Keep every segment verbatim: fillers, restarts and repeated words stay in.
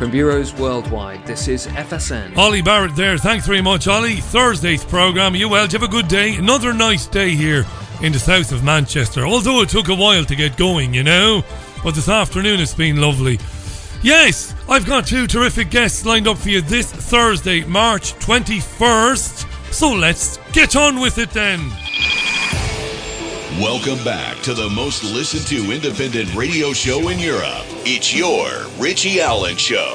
From bureaus worldwide, this is F S N. Ollie Barrett there. Thanks very much, Ollie. Thursday's programme. You well? Did you have a good day? Another nice day here in the south of Manchester. Although it took a while to get going, you know. But this afternoon it's been lovely. Yes, I've got two terrific guests lined up for you this Thursday, March twenty-first. So let's get on with it then. Welcome back to the most listened to independent radio show in Europe. It's your Richie Allen Show.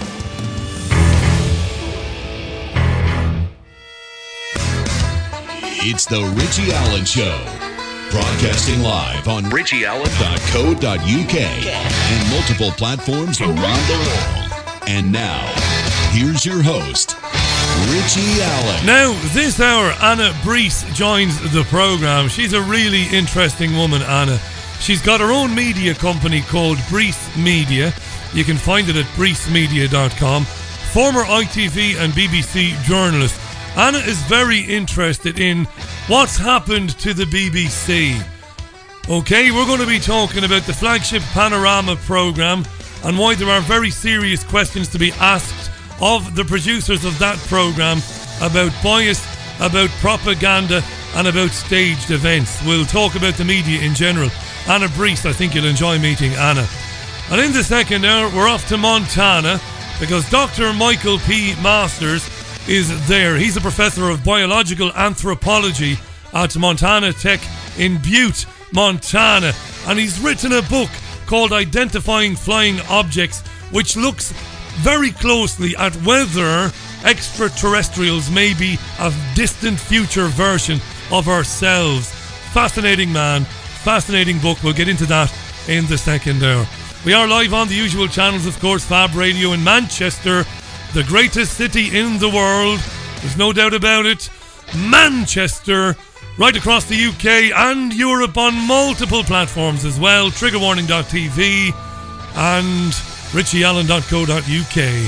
It's the Richie Allen Show. Broadcasting live on richie allen dot co dot u k and multiple platforms around the world. And now, here's your host, Richie Allen. Now, this hour, Anna Brees joins the programme. She's a really interesting woman, Anna. She's got her own media company called Brees Media. You can find it at brees media dot com. Former I T V and B B C journalist. Anna is very interested in what's happened to the B B C. Okay, we're going to be talking about the flagship Panorama programme and why there are very serious questions to be asked of the producers of that programme about bias, about propaganda and about staged events. We'll talk about the media in general. Anna Brees, I think you'll enjoy meeting Anna. And in the second hour, we're off to Montana because Doctor Michael P. Masters is there. He's a professor of biological anthropology at Montana Tech in Butte, Montana. And he's written a book called Identifying Flying Objects, which looks very closely at whether extraterrestrials may be a distant future version of ourselves. Fascinating man, fascinating book. We'll get into that in the second hour. We are live on the usual channels, of course. Fab Radio in Manchester, the greatest city in the world. There's no doubt about it. Manchester, right across the U K and Europe on multiple platforms as well. trigger warning dot t v and richie allen dot co dot u k.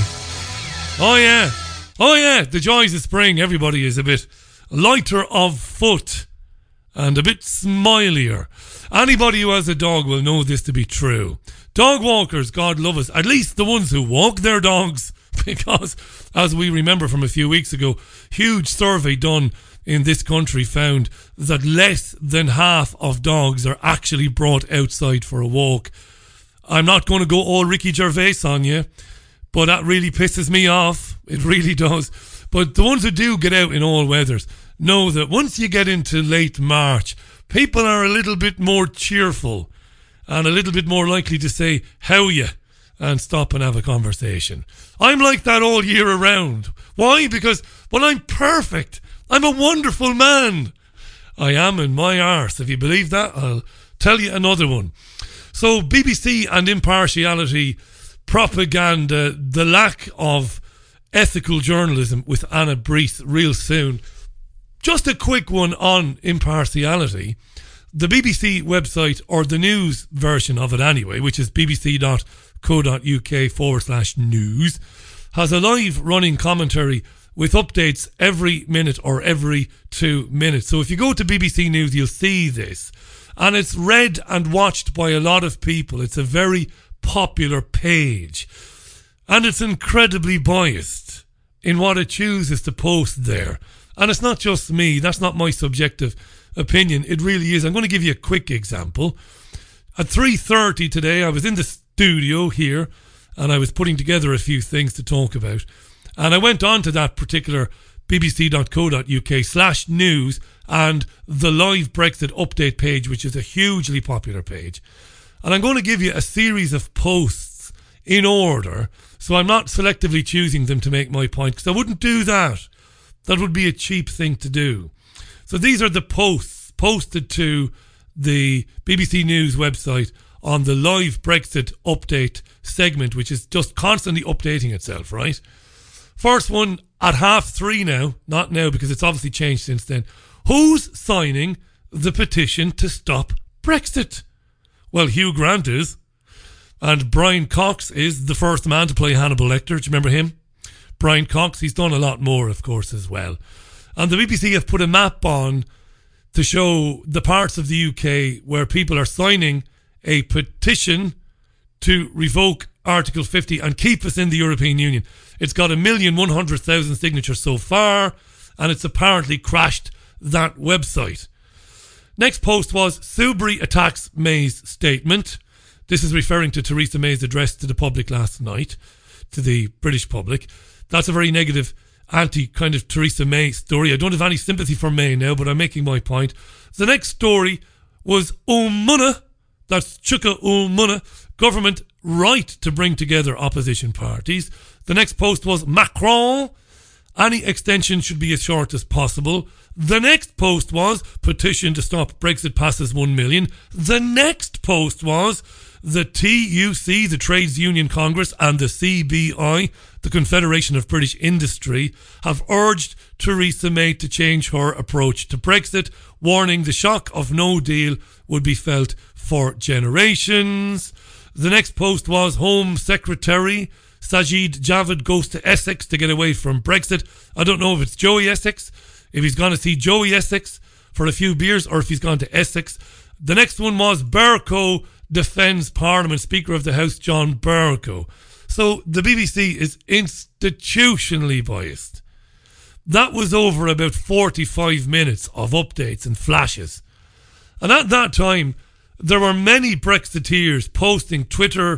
Oh yeah, oh yeah, the joys of spring. Everybody is a bit lighter of foot and a bit smilier. Anybody who has a dog will know this to be true. Dog walkers, God love us, at least the ones who walk their dogs, because as we remember from a few weeks ago, huge survey done in this country found that less than half of dogs are actually brought outside for a walk. I'm not going to go all Ricky Gervais on you, but that really pisses me off. It really does. But the ones who do get out in all weathers know that once you get into late March, people are a little bit more cheerful and a little bit more likely to say, how ya? And stop and have a conversation. I'm like that all year around. Why? Because, well, I'm perfect. I'm a wonderful man. I am in my arse. If you believe that, I'll tell you another one. So B B C and impartiality, propaganda, the lack of ethical journalism with Anna Brees real soon. Just a quick one on impartiality. The B B C website, or the news version of it anyway, which is bbc dot co dot u k forward slash news, has a live running commentary with updates every minute or every two minutes. So if you go to B B C News, you'll see this. And it's read and watched by a lot of people. It's a very popular page. And it's incredibly biased in what it chooses to post there. And it's not just me. That's not my subjective opinion. It really is. I'm going to give you a quick example. At three thirty today, I was in the studio here and I was putting together a few things to talk about. And I went on to that particular bbc dot co dot u k slash news and the live Brexit update page, which is a hugely popular page. And I'm going to give you a series of posts in order, so I'm not selectively choosing them to make my point, because I wouldn't do that. That would be a cheap thing to do. So these are the posts posted to the B B C News website on the live Brexit update segment, which is just constantly updating itself, right? First one at half three now, not now because it's obviously changed since then. Who's signing the petition to stop Brexit? Well, Hugh Grant is. And Brian Cox is the first man to play Hannibal Lecter. Do you remember him? Brian Cox, he's done a lot more, of course, as well. And the B B C have put a map on to show the parts of the U K where people are signing a petition to revoke Article fifty and keep us in the European Union. It's got a million one hundred thousand signatures so far, and it's apparently crashed that website. Next post was Soubry attacks May's statement. This is referring to Theresa May's address to the public last night, to the British public. That's a very negative, anti kind of Theresa May story. I don't have any sympathy for May now, but I'm making my point. The next story was O'Munna, that's Chuka O'Munna, government right to bring together opposition parties. The next post was Macron, any extension should be as short as possible. The next post was petition to stop Brexit passes one million. The next post was the T U C, the Trades Union Congress, and the C B I, the Confederation of British Industry, have urged Theresa May to change her approach to Brexit, warning the shock of no deal would be felt for generations. The next post was Home Secretary Sajid Javid goes to Essex to get away from Brexit. I don't know if it's Joey Essex, if he's gone to see Joey Essex for a few beers, or if he's gone to Essex. The next one was Bercow defends Parliament, Speaker of the House John Bercow. So the B B C is institutionally biased. That was over about forty-five minutes of updates and flashes. And at that time, there were many Brexiteers posting Twitter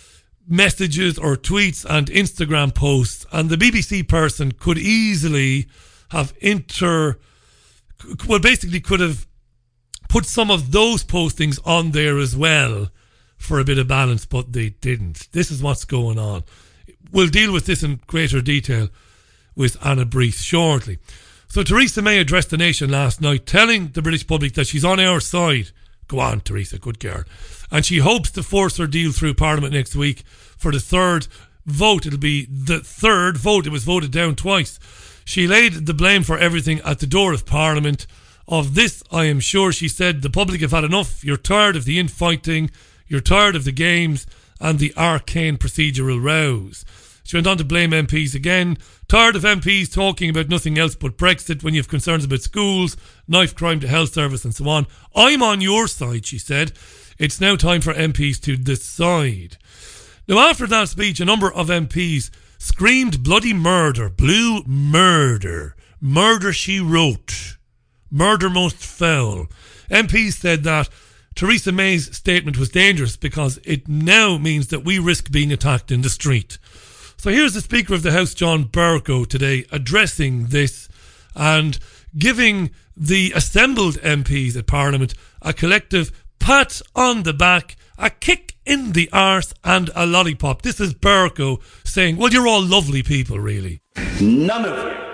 messages or tweets and Instagram posts, and the B B C person could easily have inter... well, basically could have put some of those postings on there as well for a bit of balance, but they didn't. This is what's going on. We'll deal with this in greater detail with Anna Brees shortly. So Theresa May addressed the nation last night, telling the British public that she's on our side. Go on, Theresa, good girl. And she hopes to force her deal through Parliament next week for the third vote. It'll be the third vote. It was voted down twice. She laid the blame for everything at the door of Parliament. Of this, I am sure, she said, the public have had enough. You're tired of the infighting. You're tired of the games and the arcane procedural rows. She went on to blame M Ps again. Tired of M Ps talking about nothing else but Brexit when you have concerns about schools, knife crime to health service and so on. I'm on your side, she said. It's now time for M Ps to decide. Now, after that speech, a number of M Ps screamed bloody murder, blue murder, murder she wrote, murder most foul. M Ps said that Theresa May's statement was dangerous because it now means that we risk being attacked in the street. So here's the Speaker of the House, John Bercow, today addressing this and giving the assembled M Ps at Parliament a collective pat on the back, a kick in the arse and a lollipop. This is Bercow saying, well, you're all lovely people, really. None of you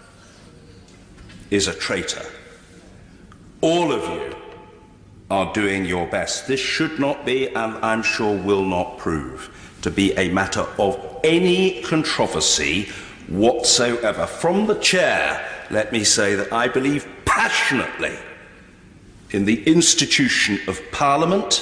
is a traitor. All of you are doing your best. This should not be, and I'm sure will not prove, to be a matter of any controversy whatsoever. From the chair, let me say that I believe passionately in the institution of Parliament,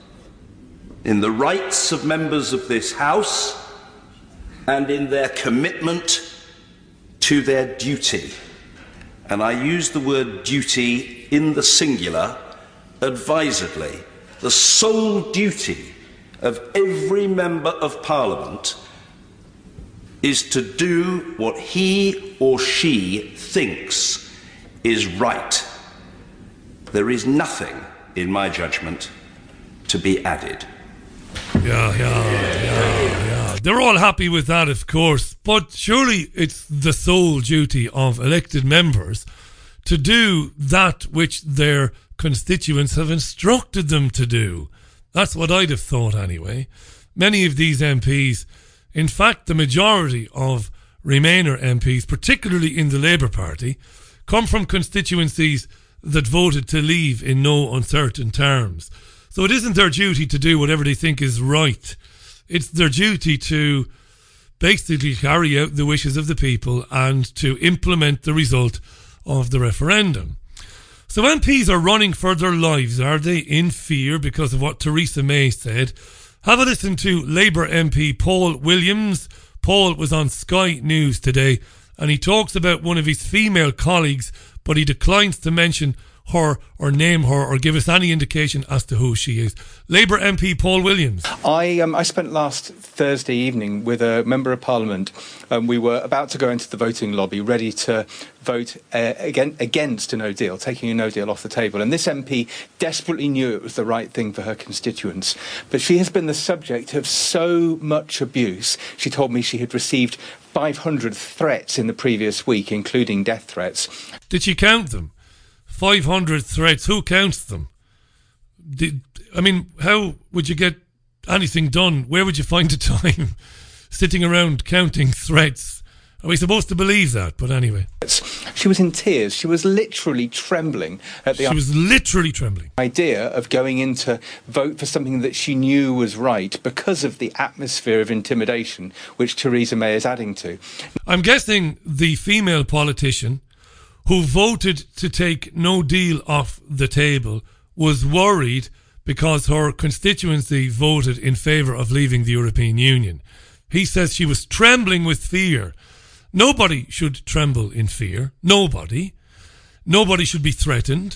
in the rights of members of this House, and in their commitment to their duty. And I use the word duty in the singular advisedly. The sole duty of every member of Parliament is to do what he or she thinks is right. There is nothing, in my judgment, to be added. Yeah, yeah, yeah, yeah. They're all happy with that, of course, but surely it's the sole duty of elected members to do that which their constituents have instructed them to do. That's what I'd have thought anyway. Many of these M Ps, in fact the majority of Remainer M Ps, particularly in the Labour Party, come from constituencies that voted to leave in no uncertain terms. So it isn't their duty to do whatever they think is right. It's their duty to basically carry out the wishes of the people and to implement the result of the referendum. So M Ps are running for their lives, are they, in fear because of what Theresa May said? Have a listen to Labour M P Paul Williams. Paul was on Sky News today and he talks about one of his female colleagues, but he declines to mention her or name her or give us any indication as to who she is. Labour M P Paul Williams. I um, I spent last Thursday evening with a Member of Parliament. Um, we were about to go into the voting lobby, ready to vote uh, again, against a no deal, taking a no deal off the table. And this M P desperately knew it was the right thing for her constituents. But she has been the subject of so much abuse. She told me she had received five hundred threats in the previous week, including death threats. Did she count them? five hundred threats. Who counts them? Did, I mean, how would you get anything done? Where would you find the time sitting around counting threats? Are we supposed to believe that? But anyway. She was in tears. She was literally trembling at the She was literally trembling. idea of going in to vote for something that she knew was right because of the atmosphere of intimidation which Theresa May is adding to. I'm guessing the female politician who voted to take no deal off the table was worried because her constituency voted in favour of leaving the European Union. He says she was trembling with fear. Nobody should tremble in fear. Nobody. Nobody should be threatened.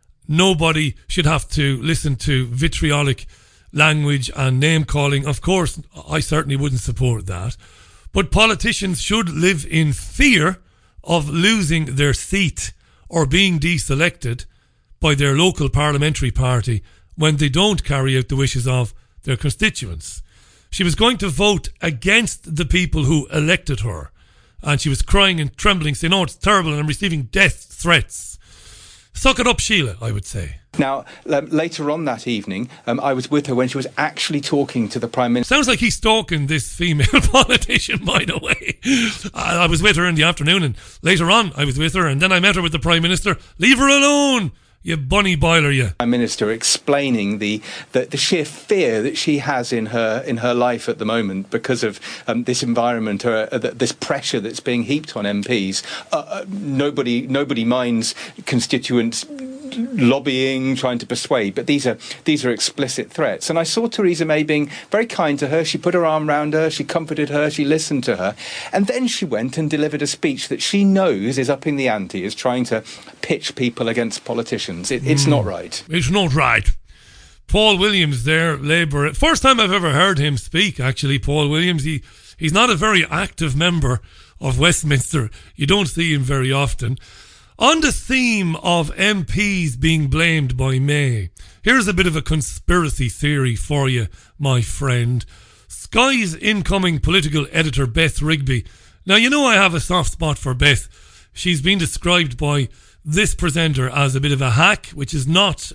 Nobody should have to listen to vitriolic language and name-calling. Of course, I certainly wouldn't support that. But politicians should live in fear of losing their seat or being deselected by their local parliamentary party when they don't carry out the wishes of their constituents. She was going to vote against the people who elected her, and she was crying and trembling, saying, "Oh, it's terrible, and I'm receiving death threats." Suck it up, Sheila, I would say. Now, um, later on that evening, um, I was with her when she was actually talking to the Prime Minister. Sounds like he's stalking this female politician, by the way. I, I was with her in the afternoon, and later on I was with her, and then I met her with the Prime Minister. Leave her alone, you bunny boiler, you. Prime Minister explaining the, the the sheer fear that she has in her in her life at the moment because of um, this environment, or uh, this pressure that's being heaped on M Ps. Uh, uh, nobody nobody minds constituents lobbying, trying to persuade, but these are these are explicit threats. And I saw Theresa May being very kind to her. She put her arm around her, she comforted her, she listened to her, and then she went and delivered a speech that she knows is upping the ante, is trying to pitch people against politicians. It, it's mm. not right. It's not right. Paul Williams there, Labour. First time I've ever heard him speak, actually, Paul Williams. He He's not a very active member of Westminster. You don't see him very often. On the theme of M Ps being blamed by May, here's a bit of a conspiracy theory for you, my friend. Sky's incoming political editor, Beth Rigby. Now, you know I have a soft spot for Beth. She's been described by this presenter as a bit of a hack, which is not,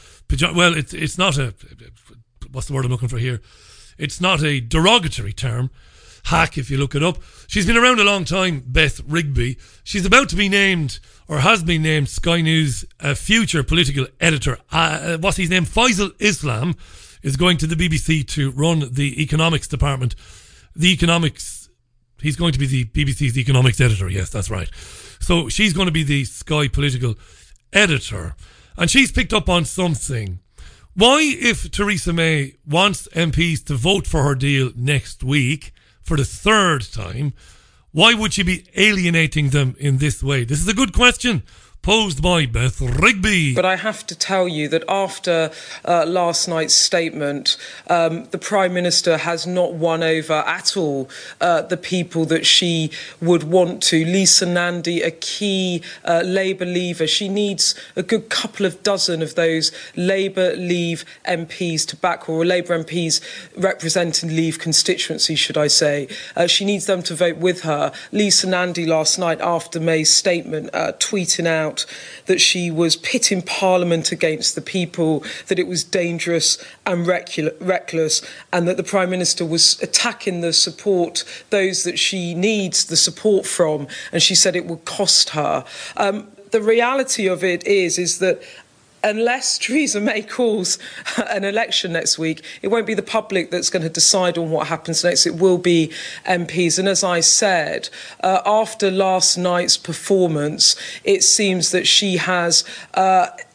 well, it's it's not a, what's the word I'm looking for here? It's not a derogatory term. Hack, if you look it up. She's been around a long time, Beth Rigby. She's about to be named, or has been named, Sky News uh, future political editor. Uh, what's his name? Faisal Islam is going to the B B C to run the economics department. The economics, he's going to be the B B C's economics editor. Yes, that's right. So she's going to be the Sky political editor. And she's picked up on something. Why, if Theresa May wants M Ps to vote for her deal next week, for the third time, why would she be alienating them in this way? This is a good question posed by Beth Rigby. But I have to tell you that after uh, last night's statement, um, the Prime Minister has not won over at all uh, the people that she would want to. Lisa Nandy, a key uh, Labour leaver. She needs a good couple of dozen of those Labour Leave M Ps to back, or Labour M Ps representing Leave constituency, should I say. Uh, she needs them to vote with her. Lisa Nandy last night, after May's statement, uh, tweeting out that she was pitting Parliament against the people, that it was dangerous and recul- reckless, and that the Prime Minister was attacking the support, those that she needs the support from, and she said it would cost her. Um, the reality of it is, is that unless Theresa May calls an election next week, it won't be the public that's going to decide on what happens next. It will be M Ps. And as I said, uh, after last night's performance, it seems that she has Uh,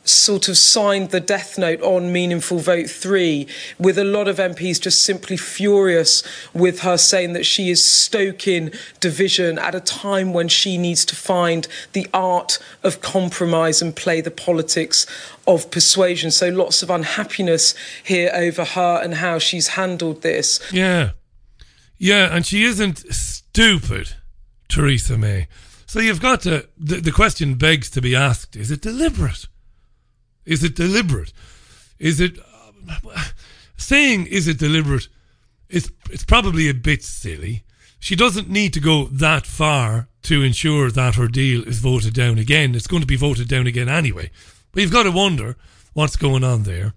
sort of signed the death note on Meaningful Vote three, with a lot of M Ps just simply furious with her, saying that she is stoking division at a time when she needs to find the art of compromise and play the politics of persuasion. So lots of unhappiness here over her and how she's handled this. Yeah. Yeah, and she isn't stupid, Theresa May. So you've got to, the, the question begs to be asked, is it deliberate? Is it deliberate? Is it, uh, saying is it deliberate, is, it's probably a bit silly. She doesn't need to go that far to ensure that her deal is voted down again. It's going to be voted down again anyway. But you've got to wonder what's going on there.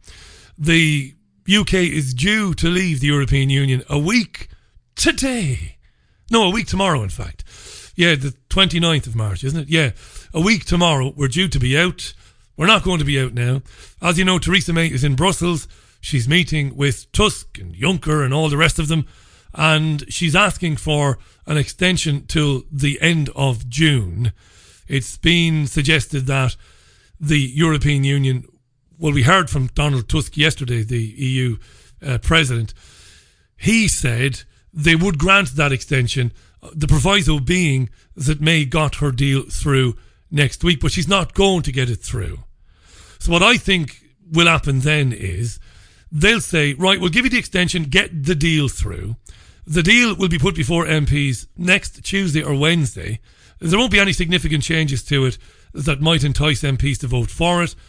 The U K is due to leave the European Union a week today. No, a week tomorrow, in fact. Yeah, the twenty-ninth of March, isn't it? Yeah, a week tomorrow. We're due to be out. We're not going to be out now. As you know, Theresa May is in Brussels. She's meeting with Tusk and Juncker and all the rest of them. And she's asking for an extension till the end of June. It's been suggested that the European Union, well, we heard from Donald Tusk yesterday, the E U uh, president. He said they would grant that extension, the proviso being that May got her deal through next week, but she's not going to get it through. So what I think will happen then is they'll say, right, we'll give you the extension, get the deal through. The deal will be put before M Ps next Tuesday or Wednesday. There won't be any significant changes to it that might entice M Ps to vote for it,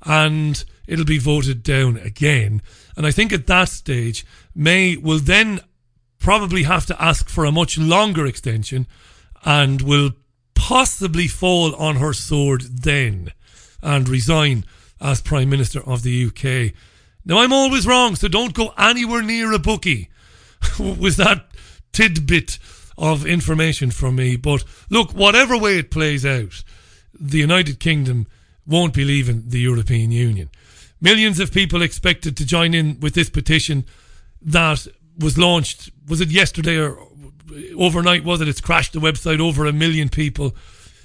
and it'll be voted down again. And I think at that stage, May will then probably have to ask for a much longer extension and will possibly fall on her sword then and resign as Prime Minister of the U K. Now, I'm always wrong, so don't go anywhere near a bookie with that tidbit of information from me. But look, whatever way it plays out, the United Kingdom won't be leaving the European Union. Millions of people expected to join in with this petition that was launched, was it yesterday or overnight, was it? It's crashed the website. Over a million people,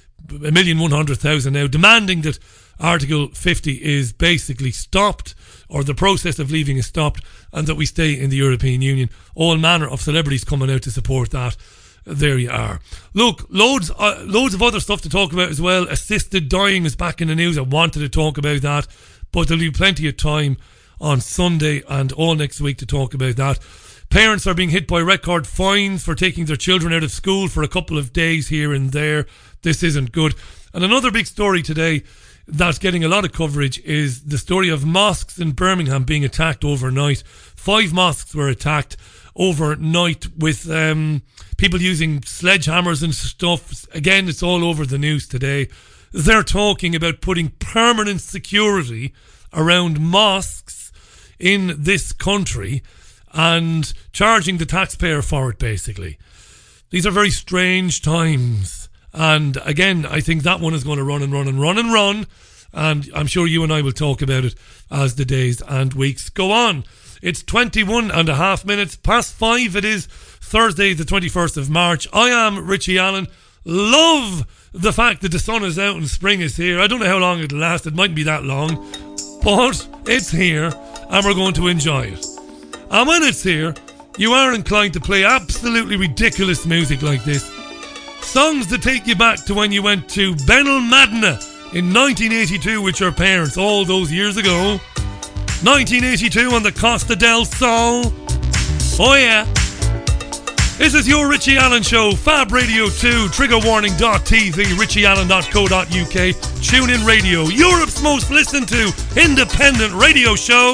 a million one hundred thousand now, demanding that Article fifty is basically stopped, or the process of leaving is stopped, and that we stay in the European Union. All manner of celebrities coming out to support that. There you are. Look, loads uh, loads of other stuff to talk about as well. Assisted dying is back in the news. I wanted to talk about that, but there'll be plenty of time on Sunday and all next week to talk about that. Parents are being hit by record fines for taking their children out of school for a couple of days here and there. This isn't good. And another big story today that's getting a lot of coverage is the story of mosques in Birmingham being attacked overnight. Five mosques were attacked overnight with um, people using sledgehammers and stuff. Again, it's all over the news today. They're talking about putting permanent security around mosques in this country and charging the taxpayer for it, basically. These are very strange times. And again, I think that one is going to run and run and run and run. And I'm sure you and I will talk about it as the days and weeks go on. It's twenty-one and a half minutes past five. It is Thursday, the twenty-first of March. I am Richie Allen. Love the fact that the sun is out and spring is here. I don't know how long it'll last. It mightn't be that long. But it's here and we're going to enjoy it. And when it's here, you are inclined to play absolutely ridiculous music like this. Songs that take you back to when you went to Benalmadena in nineteen eighty-two with your parents all those years ago. nineteen eighty-two on the Costa del Sol. Oh yeah. This is your Richie Allen Show. Fab Radio two, trigger warning dot t v, richie allen dot co dot u k, TuneIn Radio, Europe's most listened to independent radio show.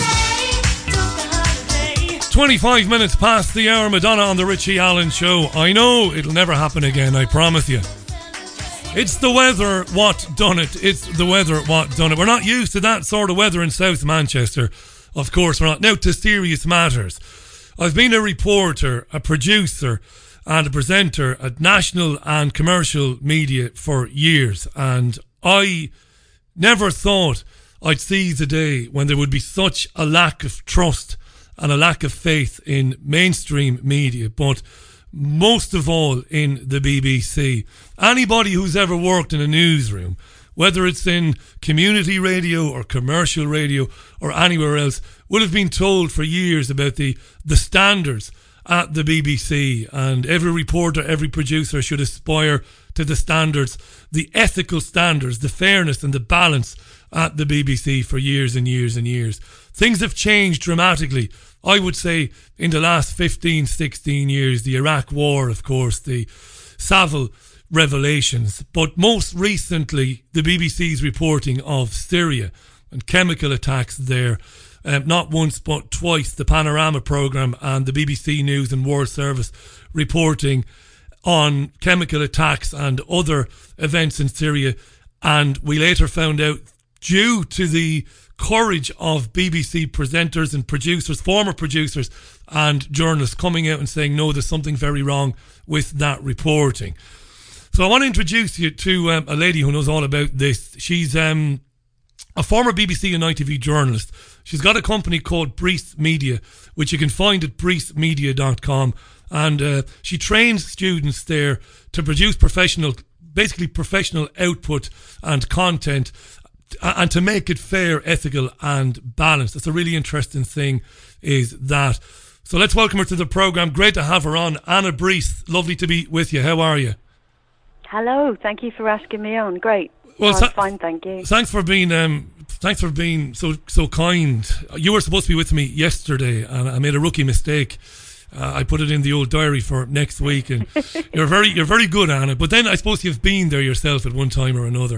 twenty-five minutes past the hour, Madonna on the Richie Allen Show. I know it'll never happen again, I promise you. It's the weather what done it. It's the weather what done it. We're not used to that sort of weather in South Manchester. Of course we're not. Now to serious matters. I've been a reporter, a producer and a presenter at national and commercial media for years, and I never thought I'd see the day when there would be such a lack of trust and a lack of faith in mainstream media, but most of all in the B B C. Anybody who's ever worked in a newsroom whether it's in community radio or commercial radio or anywhere else, will have been told for years about the, the standards at the B B C, and every reporter, every producer should aspire to the standards, the ethical standards, the fairness and the balance at the B B C for years and years and years. Things have changed dramatically, I would say, in the last fifteen, sixteen years. The Iraq War, of course, the Savile revelations, but most recently the B B C's reporting of Syria and chemical attacks there. Um, not once but twice, the Panorama programme and the B B C News and World Service reporting on chemical attacks and other events in Syria. And we later found out, due to the courage of B B C presenters and producers, former producers and journalists coming out and saying, no, there's something very wrong with that reporting. So I want to introduce you to um, a lady who knows all about this. She's um, a former B B C and I T V journalist. She's got a company called Breeze Media, which you can find at breeze media dot com. And uh, she trains students there to produce professional, basically professional output and content, and to make it fair, ethical and balanced. That's a really interesting thing, is that. So let's welcome her to the programme. Great to have her on. Anna Breeze, lovely to be with you. How are you? Hello, thank you for asking me on. Great. Well, I'm th- fine, thank you. Thanks for being um, thanks for being so so kind. You were supposed to be with me yesterday, and I made a rookie mistake. Uh, I put it in the old diary for next week, and you're very you're very good, Anna. But then I suppose you've been there yourself at one time or another.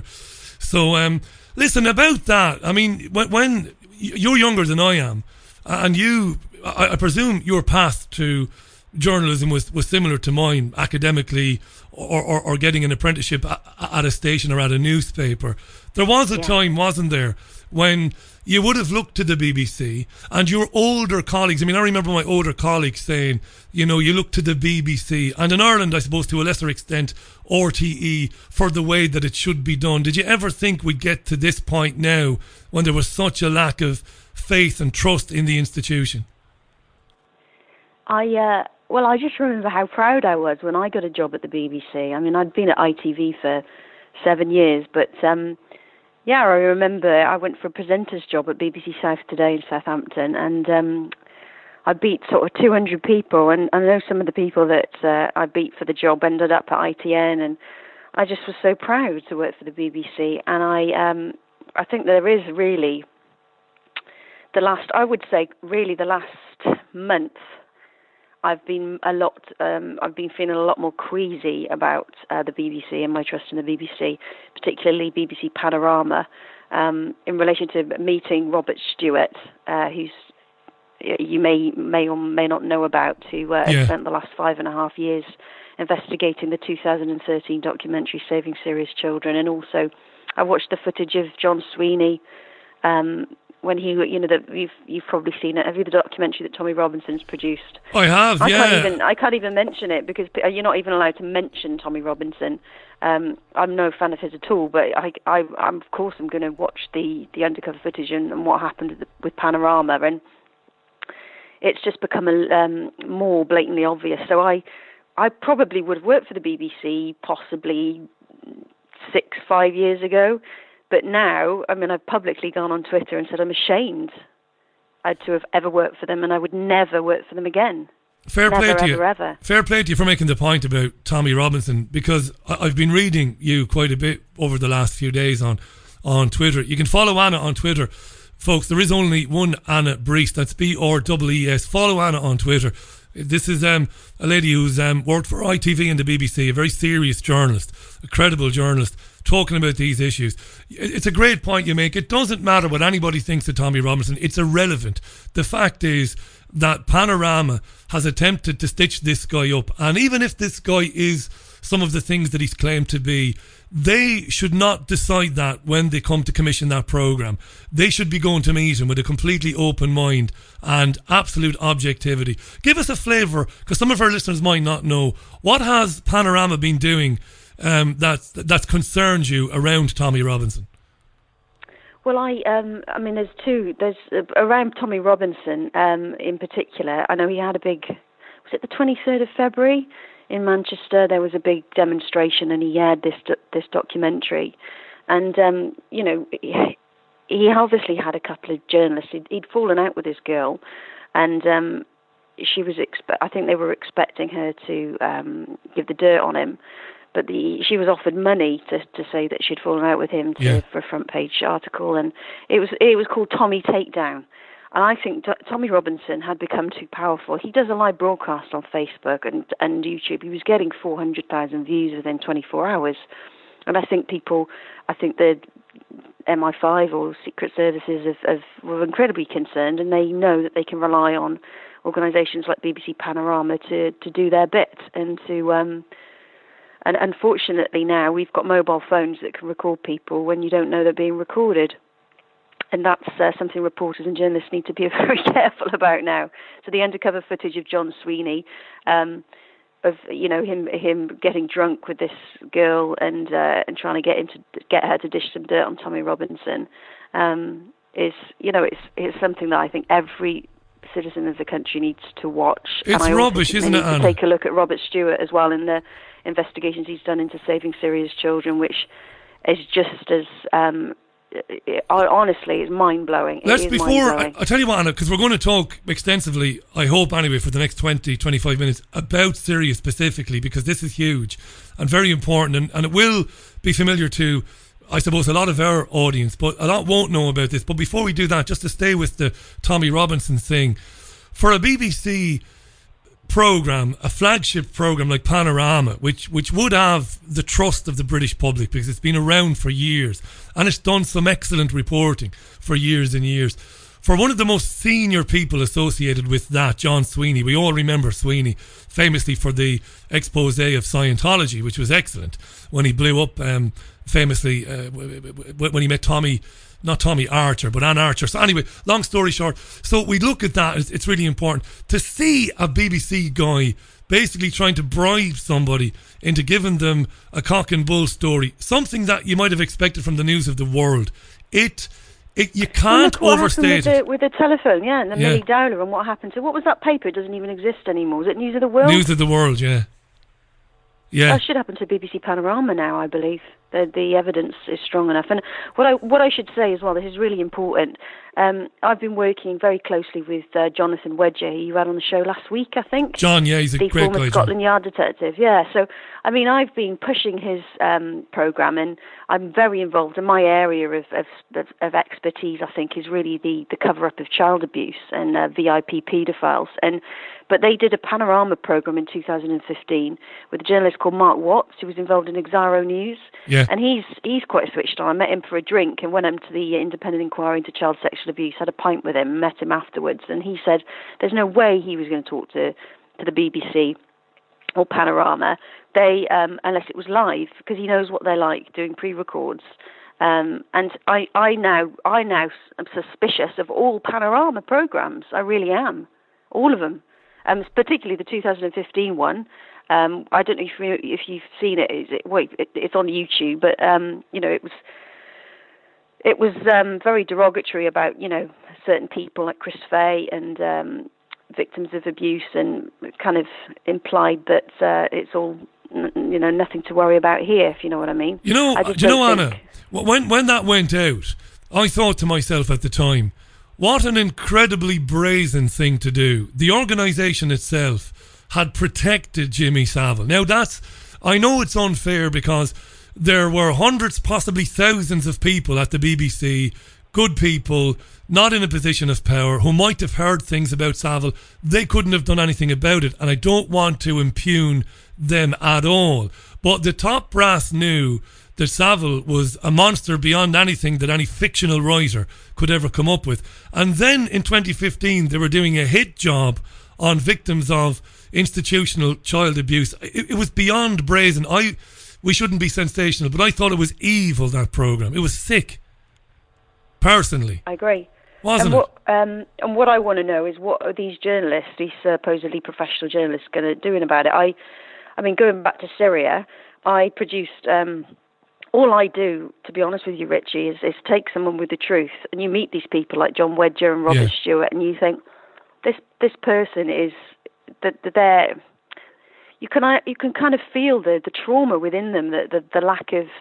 So um, listen, about that. I mean, when, when you're younger than I am, and you, I, I presume your path to journalism was, was similar to mine, academically, or, or, or getting an apprenticeship at, at a station or at a newspaper. There was a yeah. time, wasn't there, when you would have looked to the B B C and your older colleagues. I mean, I remember my older colleagues saying, you know, you look to the B B C, and in Ireland, I suppose, to a lesser extent, R T E, for the way that it should be done. Did you ever think we'd get to this point now when there was such a lack of faith and trust in the institution? I, uh, well, I just remember how proud I was when I got a job at the B B C. I mean, I'd been at I T V for seven years, but um, yeah, I remember I went for a presenter's job at B B C South Today in Southampton, and um, I beat sort of two hundred people, and I know some of the people that uh, I beat for the job ended up at I T N, and I just was so proud to work for the B B C. And I, um, I think there is really the last, I would say, really the last month, I've been a lot. Um, I've been feeling a lot more queasy about uh, the B B C and my trust in the B B C, particularly B B C Panorama, um, in relation to meeting Robert Stewart, uh, who's you may may or may not know about, who uh, yeah. spent the last five and a half years investigating the two thousand thirteen documentary Saving Syria's Children, and also I watched the footage of John Sweeney. Um, When he, you know, that you've you've probably seen it. Have you the documentary that Tommy Robinson's produced? I have. I yeah. Can't even, I can't even mention it because you're not even allowed to mention Tommy Robinson. Um, I'm no fan of his at all, but I, I, I'm, of course, I'm going to watch the, the undercover footage and, and what happened with, the, with Panorama, and it's just become a, um, more blatantly obvious. So I, I probably would have worked for the B B C possibly six, five years ago. But now, I mean, I've publicly gone on Twitter and said I'm ashamed to have ever worked for them, and I would never work for them again. Fair never, play to ever, you. Ever. Fair play to you for making the point about Tommy Robinson, because I've been reading you quite a bit over the last few days on, on Twitter. You can follow Anna on Twitter. Folks, there is only one Anna Breeze. That's B R E E S. Follow Anna on Twitter. This is um, a lady who's um, worked for I T V and the B B C, a very serious journalist, a credible journalist, talking about these issues. It's a great point you make. It doesn't matter what anybody thinks of Tommy Robinson. It's irrelevant. The fact is that Panorama has attempted to stitch this guy up. And even if this guy is some of the things that he's claimed to be, they should not decide that when they come to commission that programme. They should be going to meet him with a completely open mind and absolute objectivity. Give us a flavour, because some of our listeners might not know. What has Panorama been doing um, that's, that's concerned you around Tommy Robinson? Well, I um, I mean, there's two. There's uh, around Tommy Robinson um, in particular. I know he had a big, was it the twenty-third of February? In Manchester, there was a big demonstration, and he aired this this documentary. And, um, you know, he, he obviously had a couple of journalists. He'd, he'd fallen out with this girl, and um, she was. Expe- I think they were expecting her to um, give the dirt on him, but the, she was offered money to, to say that she'd fallen out with him to, yeah. for a front page article, and it was it was called Tommy Takedown. And I think T- Tommy Robinson had become too powerful. He does a live broadcast on Facebook and, and YouTube. He was getting four hundred thousand views within twenty-four hours. And I think people, I think the M I five or Secret Services have, have, were incredibly concerned, and they know that they can rely on organisations like B B C Panorama to, to do their bit. And to um, and unfortunately now we've got mobile phones that can record people when you don't know they're being recorded. And that's uh, something reporters and journalists need to be very careful about now. So the undercover footage of John Sweeney, um, of you know him him getting drunk with this girl and uh, and trying to get him to get her to dish some dirt on Tommy Robinson, um, is you know it's it's something that I think every citizen of the country needs to watch. It's and I rubbish, also isn't need it, Anna? to take a look at Robert Stewart as well in the investigations he's done into Saving Syria's Children, which is just as um, It, honestly, it's mind-blowing. It Let's is before mind-blowing. I, I tell you what, Anna, because we're going to talk extensively, I hope anyway, for the next twenty, twenty-five minutes about Syria specifically, because this is huge and very important, and, and it will be familiar to, I suppose, a lot of our audience, but a lot won't know about this. But before we do that, just to stay with the Tommy Robinson thing, for a B B C program, a flagship program like Panorama, which which would have the trust of the British public because it's been around for years and it's done some excellent reporting for years and years. For one of the most senior people associated with that, John Sweeney, we all remember Sweeney famously for the expose of Scientology, which was excellent when he blew up um, famously uh, when he met Tommy Not Tommy Archer, but Ann Archer. So anyway, long story short, so we look at that, it's, it's really important to see a B B C guy basically trying to bribe somebody into giving them a cock and bull story, something that you might have expected from the News of the World. It, it you can't well, look what overstate with it. The, with the telephone, yeah, and the Yeah. Millie Dowler and what happened to, what was that paper? It doesn't even exist anymore. Was it News of the World? News of the World, yeah. Yeah. That should happen to B B C Panorama now, I believe. The, the evidence is strong enough. And what I what I should say as well, this is really important. Um, I've been working very closely with uh, Jonathan Wedger, who you had on the show last week, I think. John, yeah, he's a the great former guy, Scotland John. Yard detective. Yeah, so I mean, I've been pushing his um, program, and I'm very involved. In my area of, of, of, of expertise, I think, is really the, the cover-up of child abuse and uh, V I P paedophiles. And but they did a Panorama program in two thousand fifteen with a journalist called Mark Watts, who was involved in Exaro News. Yeah. And he's he's quite switched on. I met him for a drink and went him to the Independent Inquiry into Child Sexual Abuse, had a pint with him, met him afterwards, and he said there's no way he was going to talk to, to the B B C or Panorama, they um, unless it was live, because he knows what they're like doing pre-records. Um, and I, I now I now am suspicious of all Panorama programs. I really am, all of them, um, particularly the two thousand fifteen one. Um, I don't know if, you, if you've seen it. Is it wait, it, it's on YouTube, but um, you know, it was it was um, very derogatory about you know certain people like Chris Fay and um, victims of abuse, and kind of implied that uh, it's all you know nothing to worry about here. If you know what I mean. You know, I just do you know, don't Anna, when when that went out, I thought to myself at the time, what an incredibly brazen thing to do. The organisation itself had protected Jimmy Savile. Now that's, I know it's unfair because there were hundreds, possibly thousands of people at the B B C, good people, not in a position of power, who might have heard things about Savile. They couldn't have done anything about it, and I don't want to impugn them at all. But the top brass knew that Savile was a monster beyond anything that any fictional writer could ever come up with. And then in twenty fifteen, they were doing a hit job on victims of institutional child abuse. It, it was beyond brazen. I, we shouldn't be sensational, but I thought it was evil, that programme. It was sick, personally. I agree. Wasn't and what, it? Um, and what I want to know is what are these journalists, these supposedly professional journalists, going to do about it? I, I mean, going back to Syria, I produced... Um, all I do, to be honest with you, Richie, is, is take someone with the truth, and you meet these people like John Wedger and Robert Yeah. Stewart, and you think, this this person is... that they're, you can you can kind of feel the, the trauma within them, the, the the lack of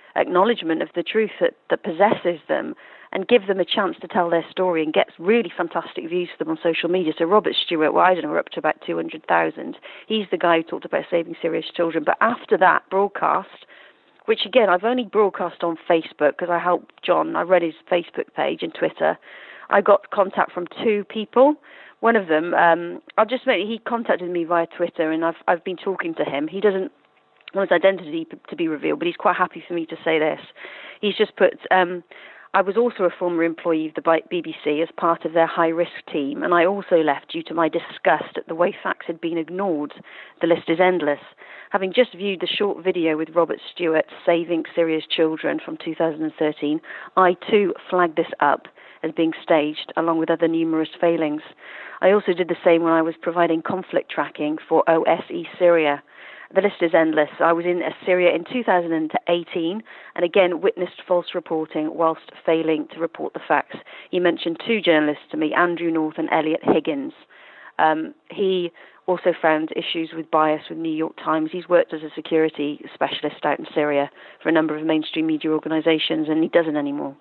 acknowledgement of the truth that, that possesses them, and give them a chance to tell their story and get really fantastic views for them on social media. So Robert Stewart, well, I don't know, we're up to about two hundred thousand. He's the guy who talked about saving Syria's children. But after that broadcast, which again, I've only broadcast on Facebook because I helped John, I read his Facebook page and Twitter, I got contact from two people. One of them, um, I'll just say, he contacted me via Twitter, and I've I've been talking to him. He doesn't want his identity to be revealed, but he's quite happy for me to say this. He's just put, um, I was also a former employee of the B B C as part of their high-risk team, and I also left due to my disgust at the way facts had been ignored. The list is endless. Having just viewed the short video with Robert Stewart, Saving Syria's Children from two thousand thirteen, I too flagged this up as being staged, along with other numerous failings. I also did the same when I was providing conflict tracking for O S E Syria. The list is endless. I was in Syria in two thousand eighteen and again witnessed false reporting whilst failing to report the facts. He mentioned two journalists to me, Andrew North and Elliot Higgins. Um, he also found issues with bias with New York Times. He's worked as a security specialist out in Syria for a number of mainstream media organisations, and he doesn't anymore.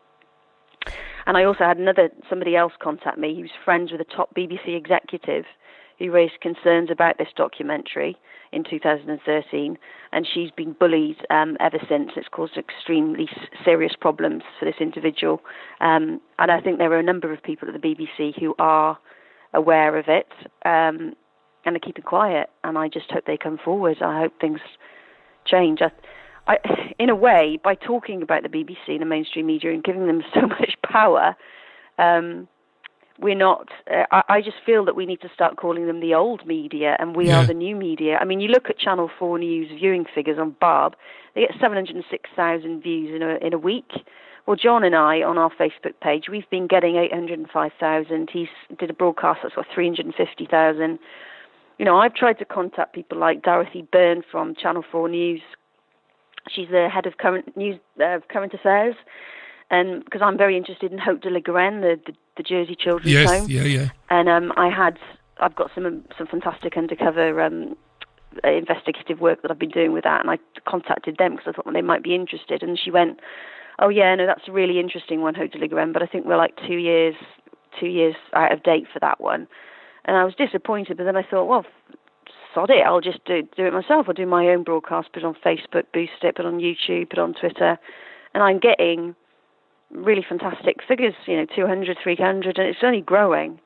And I also had another somebody else contact me. He was friends with a top B B C executive who raised concerns about this documentary in two thousand thirteen, and she's been bullied um, ever since. It's caused extremely serious problems for this individual. Um, and I think there are a number of people at the B B C who are aware of it um, and are keeping quiet, and I just hope they come forward. I hope things change. I, I, in a way, by talking about the B B C and the mainstream media and giving them so much power, um, we're not, uh, I, I just feel that we need to start calling them the old media, and we yeah. are the new media. I mean, you look at Channel four News viewing figures on Barb, they get seven hundred six thousand views in a, in a week. Well, John and I, on our Facebook page, we've been getting eight hundred five thousand. He's did a broadcast that's got three hundred fifty thousand. You know, I've tried to contact people like Dorothy Byrne from Channel four News. She's the head of current news, uh, current affairs, and because I'm very interested in Hope de la Garenne, the, the, the Jersey children's yes, home. yeah, yeah. And um, I had, I've got some some fantastic undercover um, investigative work that I've been doing with that, and I contacted them because I thought well, they might be interested. And she went, "Oh yeah, no, that's a really interesting one, Hope de la Garenne, but I think we're like two years, two years out of date for that one." And I was disappointed, but then I thought, well, sod it, I'll just do, do it myself. I'll do my own broadcast, put it on Facebook, boost it, put it on YouTube, put it on Twitter. And I'm getting really fantastic figures, you know, two hundred, three hundred, and it's only growing.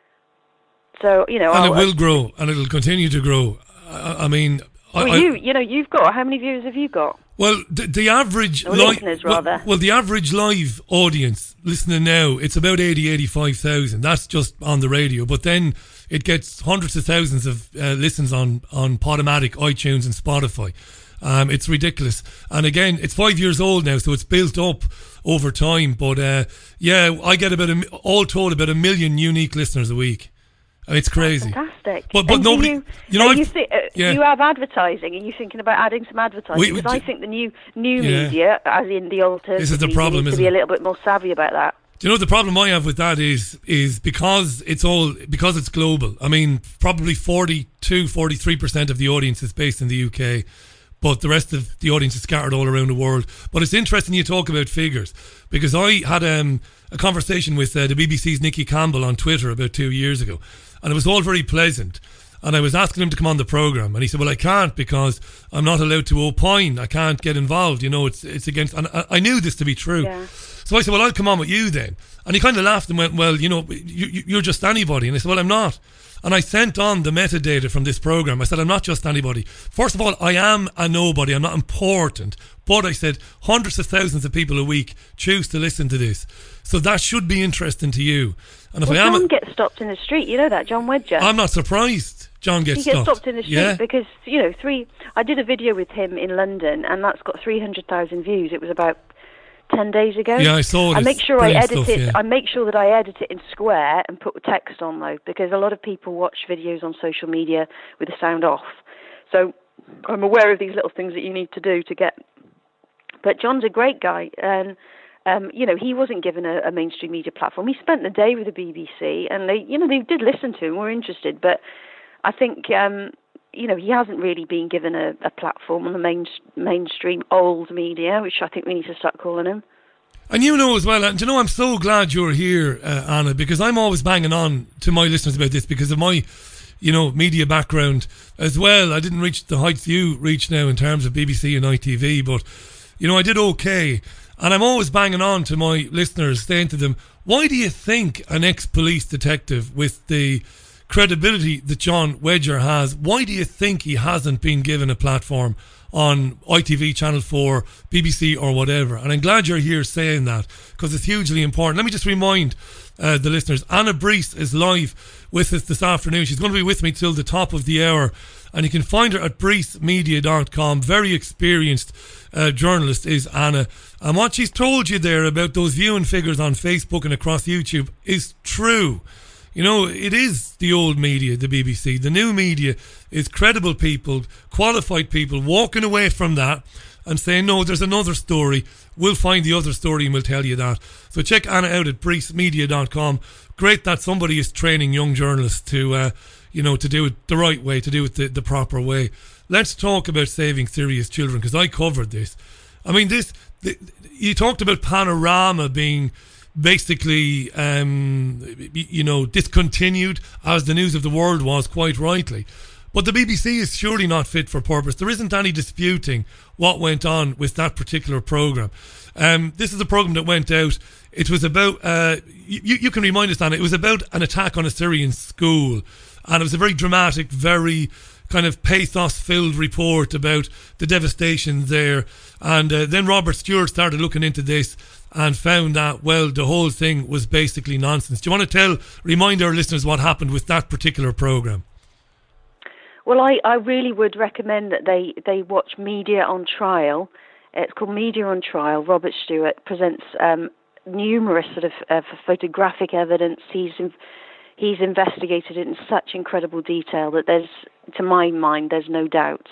So, you know... And I'll, it will grow, and it'll continue to grow. I, I mean... Well, I, you, you know, you've got, how many viewers have you got? Well, the, the average... Or li- listeners, rather. Well, well, the average live audience listening now, it's about eighty, eighty-five thousand. That's just on the radio. But then it gets hundreds of thousands of uh, listens on, on Podomatic, iTunes and Spotify. Um, it's ridiculous. And again, it's five years old now, so it's built up over time. But uh, yeah, I get about, a, all told, about a million unique listeners a week. It's crazy. That's fantastic. But, but and nobody, you, you know, you, th- uh, yeah. you have advertising. Are you thinking about adding some advertising? We, we, because I think the new new yeah. media, as in the alternative, this is the media, problem, needs to isn't be it? a little bit more savvy about that. Do you know the problem I have with that is is because it's all because it's global. I mean, probably forty-two, forty-three percent of the audience is based in the U K, but the rest of the audience is scattered all around the world. But it's interesting you talk about figures, because I had um, a conversation with uh, the B B C's Nicky Campbell on Twitter about two years ago, and it was all very pleasant. And I was asking him to come on the programme, and he said, well, I can't because I'm not allowed to opine. I can't get involved. You know, it's it's against... And I, I knew this to be true. Yeah. So I said, well, I'll come on with you then. And he kind of laughed and went, well, you know, you, you're just anybody. And I said, well, I'm not. And I sent on the metadata from this programme. I said, I'm not just anybody. First of all, I am a nobody. I'm not important. But I said, hundreds of thousands of people a week choose to listen to this. So that should be interesting to you. And if well, I am... John a, gets stopped in the street. You know that, John Wedger. I'm not surprised John gets stopped. He gets stopped. stopped in the street yeah. because, you know, three... I did a video with him in London, and that's got three hundred thousand views. It was about ten days ago. Yeah, I saw it. I make sure I edit stuff, it. yeah. I make sure that I edit it in square and put text on though, because a lot of people watch videos on social media with the sound off. So I'm aware of these little things that you need to do to get. But John's a great guy, and um, you know, he wasn't given a, a mainstream media platform. He spent the day with the B B C, and they, you know, they did listen to him, were interested. But I think, um, you know, he hasn't really been given a, a platform on the main, mainstream old media, which I think we need to start calling him. And you know as well, and you know, I'm so glad you're here, uh, Anna, because I'm always banging on to my listeners about this because of my, you know, media background as well. I didn't reach the heights you reach now in terms of B B C and I T V, but, you know, I did okay. And I'm always banging on to my listeners, saying to them, why do you think an ex-police detective with the credibility that John Wedger has, why do you think he hasn't been given a platform on I T V, Channel four, B B C or whatever? And I'm glad you're here saying that because it's hugely important. Let me just remind uh, the listeners, Anna Brees is live with us this afternoon. She's going to be with me till the top of the hour, and you can find her at brees media dot com. Very experienced uh, journalist is Anna, and what she's told you there about those viewing figures on Facebook and across YouTube is true. You know, it is the old media, the B B C. The new media is credible people, qualified people walking away from that and saying, no, there's another story. We'll find the other story and we'll tell you that. So check Anna out at brees media dot com. Great that somebody is training young journalists to, uh, you know, to do it the right way, to do it the, the proper way. Let's talk about saving serious children, because I covered this. I mean, this, the, you talked about Panorama being basically, um, you know, discontinued, as the News of the World was, quite rightly. But the B B C is surely not fit for purpose. There isn't any disputing what went on with that particular programme. Um, this is a programme that went out. It was about, uh, you, you can remind us, Anna, it was about an attack on a Syrian school. And it was a very dramatic, very kind of pathos-filled report about the devastation there. And uh, then Robert Stewart started looking into this and found that, well, the whole thing was basically nonsense. Do you want to tell, remind our listeners what happened with that particular programme? Well, I, I really would recommend that they, they watch Media on Trial. It's called Media on Trial. Robert Stewart presents um, numerous sort of uh, photographic evidence. He's in, he's investigated it in such incredible detail that there's, to my mind, there's no doubt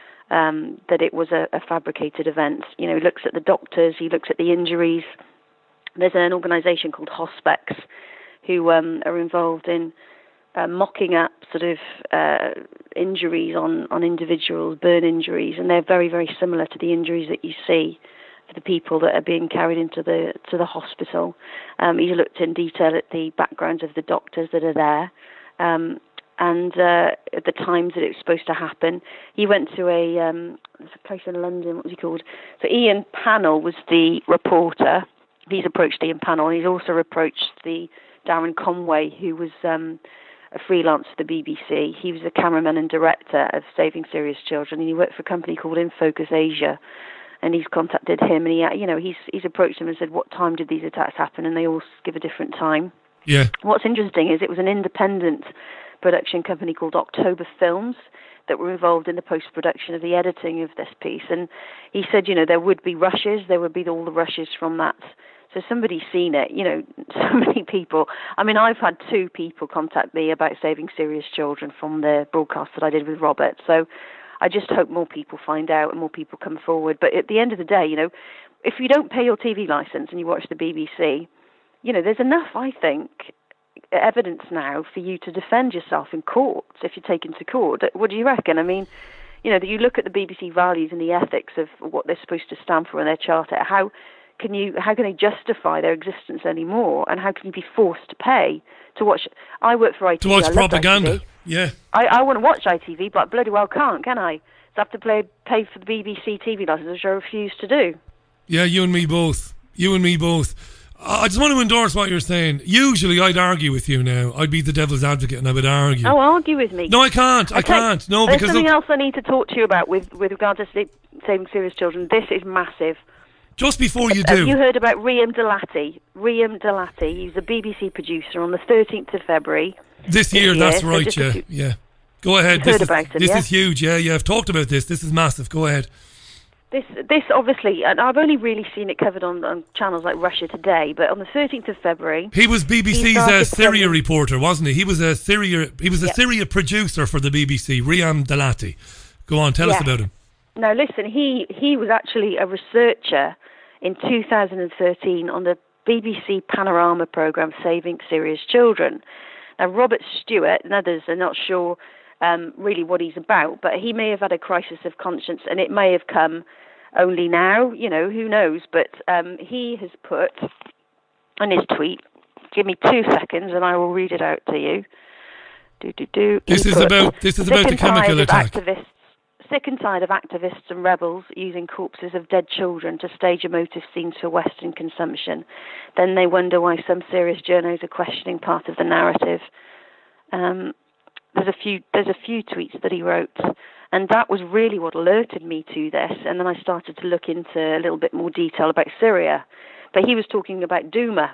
um, that it was a, a fabricated event. You know, he looks at the doctors, he looks at the injuries. There's an organisation called Hospex who um, are involved in Uh, mocking up sort of uh, injuries on, on individuals, burn injuries, and they're very, very similar to the injuries that you see for the people that are being carried into the to the hospital. Um, he's looked in detail at the backgrounds of the doctors that are there, um, and uh, at the times that it was supposed to happen. He went to a, um, there's a place in London, what was he called? So Ian Pannell was the reporter. He's approached Ian Pannell, and he's also approached the Darren Conway, who was Um, a freelance for the B B C. He was a cameraman and director of Saving Serious Children, and he worked for a company called Infocus Asia. And he's contacted him, and he, you know, he's he's approached him and said, "What time did these attacks happen?" And they all give a different time. Yeah. What's interesting is it was an independent production company called October Films that were involved in the post-production of the editing of this piece. And he said, you know, there would be rushes, there would be all the rushes from that. So somebody's seen it, you know, so many people. I mean, I've had two people contact me about Saving Serious Children from the broadcast that I did with Robert. So I just hope more people find out and more people come forward. But at the end of the day, you know, if you don't pay your T V licence and you watch the B B C, you know, there's enough, I think, evidence now for you to defend yourself in court if you're taken to court. What do you reckon? I mean, you know, that you look at the B B C values and the ethics of what they're supposed to stand for in their charter, how Can you? How can they justify their existence anymore? And how can you be forced to pay to watch? I work for I T V. To watch I love propaganda, I T V. yeah. I, I want to watch I T V, but I bloody well can't, can I? So I have to play, pay for the B B C T V license, which I refuse to do. Yeah, you and me both. You and me both. I just want to endorse what you're saying. Usually I'd argue with you now. I'd be the devil's advocate and I would argue. Oh, argue with me. No, I can't. I okay. can't. No, There's because... something look, else I need to talk to you about with, with regard to Saving Serious Children. This is massive. Just before you do... Have you heard about Riam Delati? Riam Delati, he's a B B C producer on the thirteenth of February. This year, this that's year, right, so yeah. few... yeah. Go ahead. You've this heard is, about it, This yeah? is huge, yeah, yeah. I've talked about this. This is massive. Go ahead. This, this obviously, and I've only really seen it covered on, on channels like Russia Today, but on the thirteenth of February... He was B B C's uh, Syria reporter, wasn't he? He was a Syria He was a yep. Syria producer for the B B C, Riam Delati. Go on, tell yeah. us about him. No, listen, he, he was actually a researcher in two thousand thirteen on the B B C Panorama programme Saving Serious Children. Now, Robert Stewart and others are not sure um, really what he's about. But he may have had a crisis of conscience, and it may have come only now, you know, who knows. But um, he has put on his tweet, give me two seconds and I will read it out to you. Do, do, do. This he is put, about this is about the chemical attack. Activists, sick and tired of activists and rebels using corpses of dead children to stage emotive scenes for Western consumption. Then they wonder why some serious journos are questioning part of the narrative. Um, there's a few there's a few tweets that he wrote, and that was really what alerted me to this. And then I started to look into a little bit more detail about Syria. But he was talking about Douma.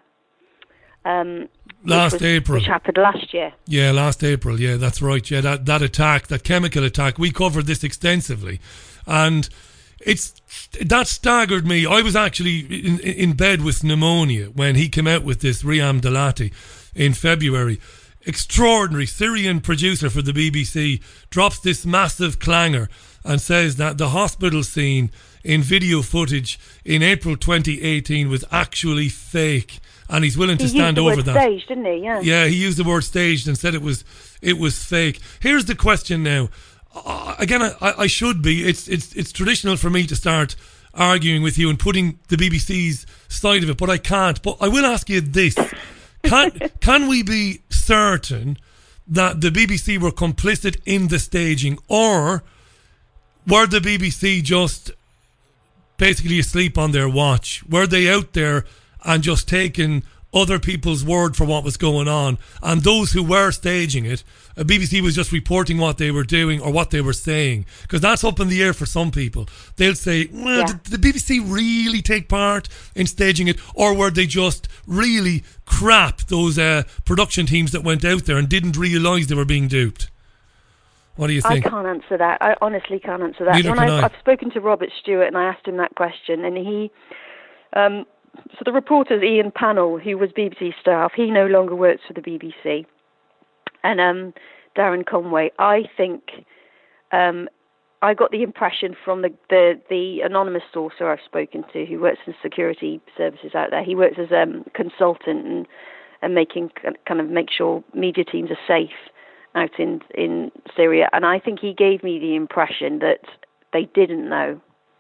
Um, last which was, April. Which happened last year. Yeah, last April. Yeah, that's right. Yeah, that, that attack, that chemical attack, we covered this extensively. And it's that staggered me. I was actually in, in bed with pneumonia when he came out with this, Riham Dalati, in February. Extraordinary Syrian producer for the B B C drops this massive clanger and says that the hospital scene in video footage in April twenty eighteen was actually fake, and he's willing to he stand used the over word that. Staged, didn't he? Yeah. Yeah, he used the word staged and said it was it was fake. Here's the question now. Uh, again, I, I should be. It's it's it's traditional for me to start arguing with you and putting the B B C's side of it, but I can't. But I will ask you this: Can can we be certain that the B B C were complicit in the staging, or were the B B C just basically asleep on their watch? Were they out there and just taking other people's word for what was going on, and those who were staging it, uh, B B C was just reporting what they were doing or what they were saying? Because that's up in the air for some people. They'll say, well, yeah. did the B B C really take part in staging it, or were they just really crap, those uh, production teams that went out there and didn't realise they were being duped? What do you think? I can't answer that. I honestly can't answer that. Neither when can I've, I. I've spoken to Robert Stewart and I asked him that question, and he, um, so the reporter Ian Pannell, who was B B C staff, he no longer works for the B B C, and um, Darren Conway. I think um, I got the impression from the, the the anonymous sourcer I've spoken to, who works in security services out there. He works as a um, consultant and and making kind of make sure media teams are safe out in in Syria, and I think he gave me the impression that they didn't know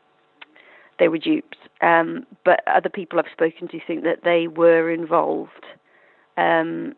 they were duped. Um, but other people I've spoken to think that they were involved. Um,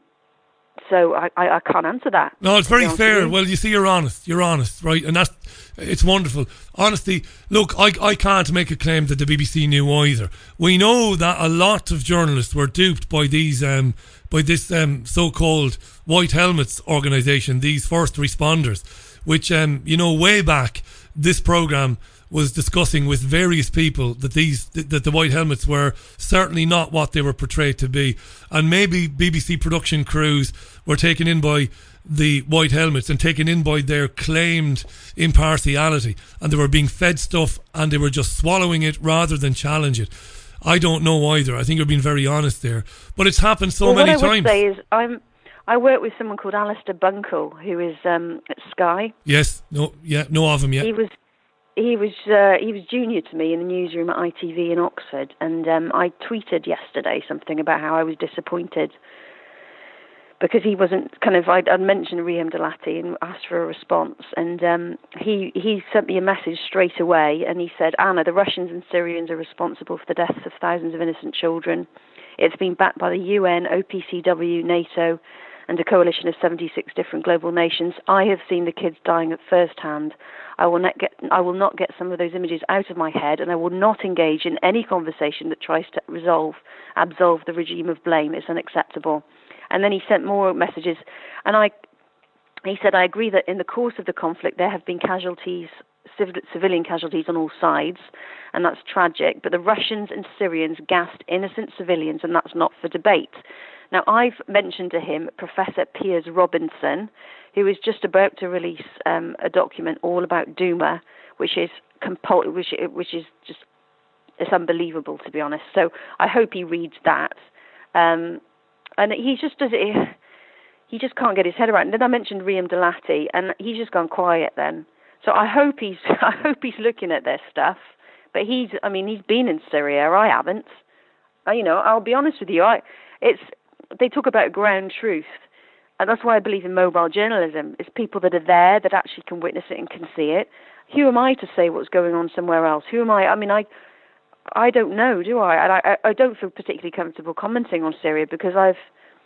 so I, I, I can't answer that. No, it's very fair. Well, you see, you're honest. You're honest, right? And that's, it's wonderful. Honesty, look, I, I can't make a claim that the B B C knew either. We know that a lot of journalists were duped by these, um, by this um, so-called White Helmets organisation, these first responders, which, um, you know, way back, this programme was discussing with various people that these that the White Helmets were certainly not what they were portrayed to be, and maybe B B C production crews were taken in by the White Helmets and taken in by their claimed impartiality, and they were being fed stuff and they were just swallowing it rather than challenge it. I don't know either. I think you're being very honest there, but it's happened so well, many times. What I times. would say is I'm I work with someone called Alistair Bunkle, who is um, at Sky. Yes, no, yeah, no of him yet. He was. He was uh, he was junior to me in the newsroom at I T V in Oxford, and um, I tweeted yesterday something about how I was disappointed because he wasn't kind of I'd, I'd mentioned Riham Dalati and asked for a response, and um, he he sent me a message straight away, and he said, Anna, the Russians and Syrians are responsible for the deaths of thousands of innocent children. It's been backed by the U N, O P C W, NATO, and a coalition of seventy-six different global nations. I have seen the kids dying at first hand. I will not get I will not get some of those images out of my head, and I will not engage in any conversation that tries to resolve, absolve the regime of blame. It's unacceptable. And then he sent more messages, and I, he said, I agree that in the course of the conflict there have been casualties, civil, civilian casualties on all sides, and that's tragic, but the Russians and Syrians gassed innocent civilians, and that's not for debate. Now, I've mentioned to him Professor Piers Robinson, who is just about to release um, a document all about Douma, which is compul- which, which is just it's unbelievable, to be honest. So I hope he reads that. Um, and he just does it. He just can't get his head around it. Then I mentioned Riham Dalati, and he's just gone quiet then. So I hope he's I hope he's looking at this stuff. But he's I mean he's been in Syria. I haven't. I, you know I'll be honest with you. I it's. They talk about ground truth. and that's why I believe in mobile journalism. It's people that are there that actually can witness it and can see it. Who am I to say what's going on somewhere else? Who am I? I mean, I I don't know, do I? And I, I don't feel particularly comfortable commenting on Syria because I've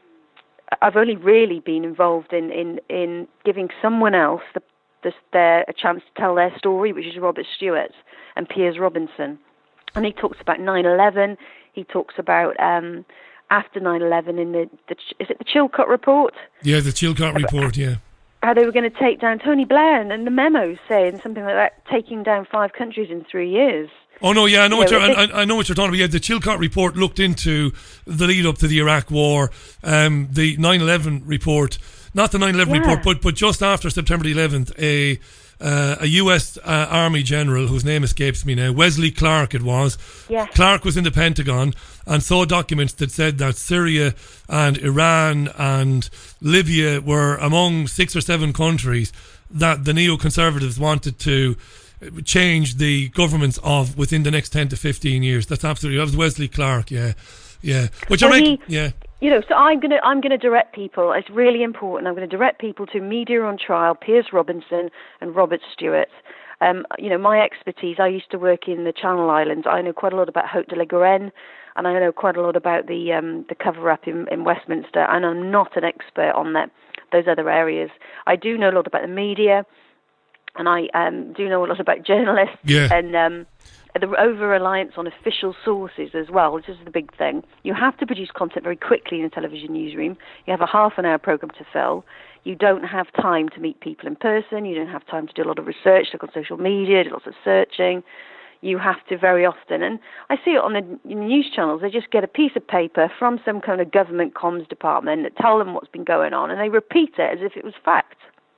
I've only really been involved in, in, in giving someone else the, the, their, a chance to tell their story, which is Robert Stewart and Piers Robinson. And he talks about nine eleven. He talks about um, after nine eleven in the, the is it the Chilcot Report? Yeah, the Chilcot Report, yeah. How they were going to take down Tony Blair, and, and the memos saying something like that, taking down five countries in three years. Oh no, yeah, I know you what know, you're. I, I know what you're talking about. Yeah, the Chilcot Report looked into the lead up to the Iraq War. Um, the nine eleven report, not the nine eleven yeah. report, but but just after September the eleventh, a uh, a U S uh, Army general whose name escapes me now, Wesley Clark, it was. Yeah. Clark was in the Pentagon and saw documents that said that Syria and Iran and Libya were among six or seven countries that the neoconservatives wanted to change the governments of within the next ten to fifteen years. That's absolutely. That was Wesley Clark. Yeah, yeah. Which well, are he, yeah. You know, so I'm gonna I'm gonna direct people. It's really important. I'm going to direct people to Media on Trial, Piers Robinson, and Robert Stewart. Um, you know, my expertise. I used to work in the Channel Islands. I know quite a lot about Haute de la Garenne, and I know quite a lot about the um, the cover up in, in Westminster. And I'm not an expert on that those other areas. I do know a lot about the media. And I um, do know a lot about journalists yeah. and um, the over-reliance on official sources as well, which is the big thing. You have to produce content very quickly in a television newsroom. You have a half an hour programme to fill. You don't have time to meet people in person. You don't have time to do a lot of research, look on social media, do lots of searching. You have to very often. And I see it on the, in the news channels. They just get a piece of paper from some kind of government comms department that tell them what's been going on, and they repeat it as if it was fact.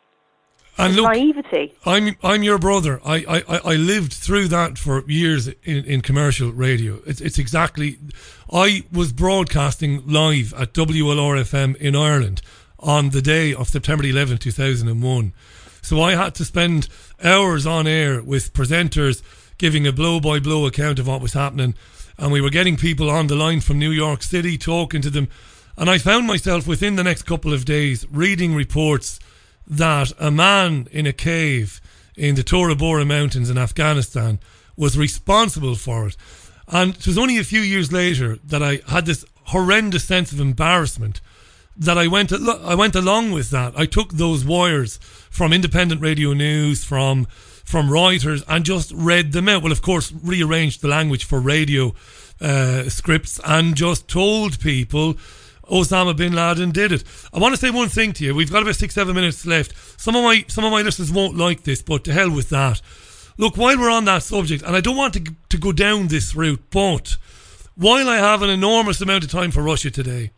And look, naivety. I'm I'm your brother. I, I, I lived through that for years in, in commercial radio. It's it's exactly. I was broadcasting live at W L R F M in Ireland on the day of September eleventh, two thousand one. So I had to spend hours on air with presenters giving a blow-by-blow account of what was happening, and we were getting people on the line from New York City, talking to them, and I found myself within the next couple of days reading reports that a man in a cave in the Tora Bora Mountains in Afghanistan was responsible for it. And it was only a few years later that I had this horrendous sense of embarrassment that I went al- I went along with that. I took those wires from independent radio news, from from Reuters, and just read them out. Well, of course, rearranged the language for radio uh, scripts and just told people Osama bin Laden did it. I want to say one thing to you. We've got about six, seven minutes left. Some of my some of my listeners won't like this, but to hell with that. Look, while we're on that subject, and I don't want to to go down this route, but while I have an enormous amount of time for Russia Today,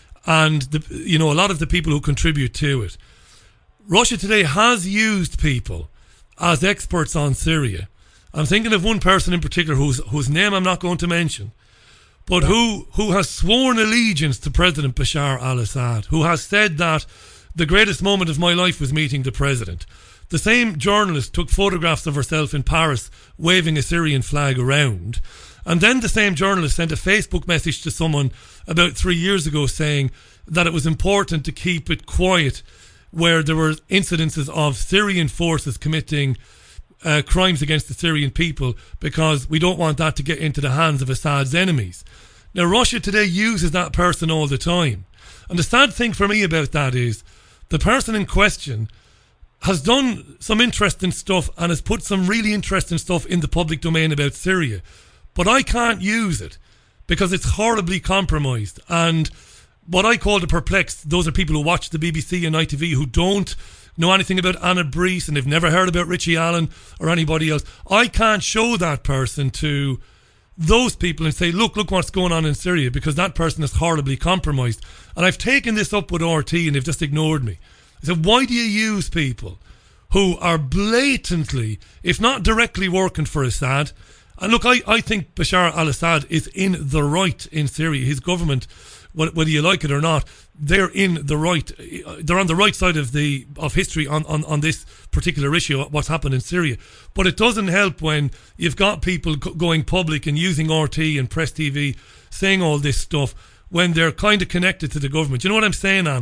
and the, you know, a lot of the people who contribute to it, Russia Today has used people as experts on Syria. I'm thinking of one person in particular whose whose name I'm not going to mention, but who, who has sworn allegiance to President Bashar al-Assad, who has said that the greatest moment of my life was meeting the president. The same journalist took photographs of herself in Paris waving a Syrian flag around. And then the same journalist sent a Facebook message to someone about three years ago saying that it was important to keep it quiet where there were incidences of Syrian forces committing uh, crimes against the Syrian people because we don't want that to get into the hands of Assad's enemies. Now, Russia Today uses that person all the time. And the sad thing for me about that is the person in question has done some interesting stuff and has put some really interesting stuff in the public domain about Syria. But I can't use it because it's horribly compromised. And what I call the perplexed, those are people who watch the B B C and I T V who don't know anything about Anna Brees and they've never heard about Richie Allen or anybody else. I can't show that person to those people and say, look, look what's going on in Syria, because that person is horribly compromised. And I've taken this up with R T and they've just ignored me. I said, why do you use people who are blatantly, if not directly working for Assad? And look, I, I think Bashar al-Assad is in the right in Syria. His government, whether you like it or not, they're in the right. They're on the right side of the of history on, on, on this particular issue, what's happened in Syria. But it doesn't help when you've got people going public and using R T and Press T V saying all this stuff when they're kind of connected to the government. You know what I'm saying, Anna?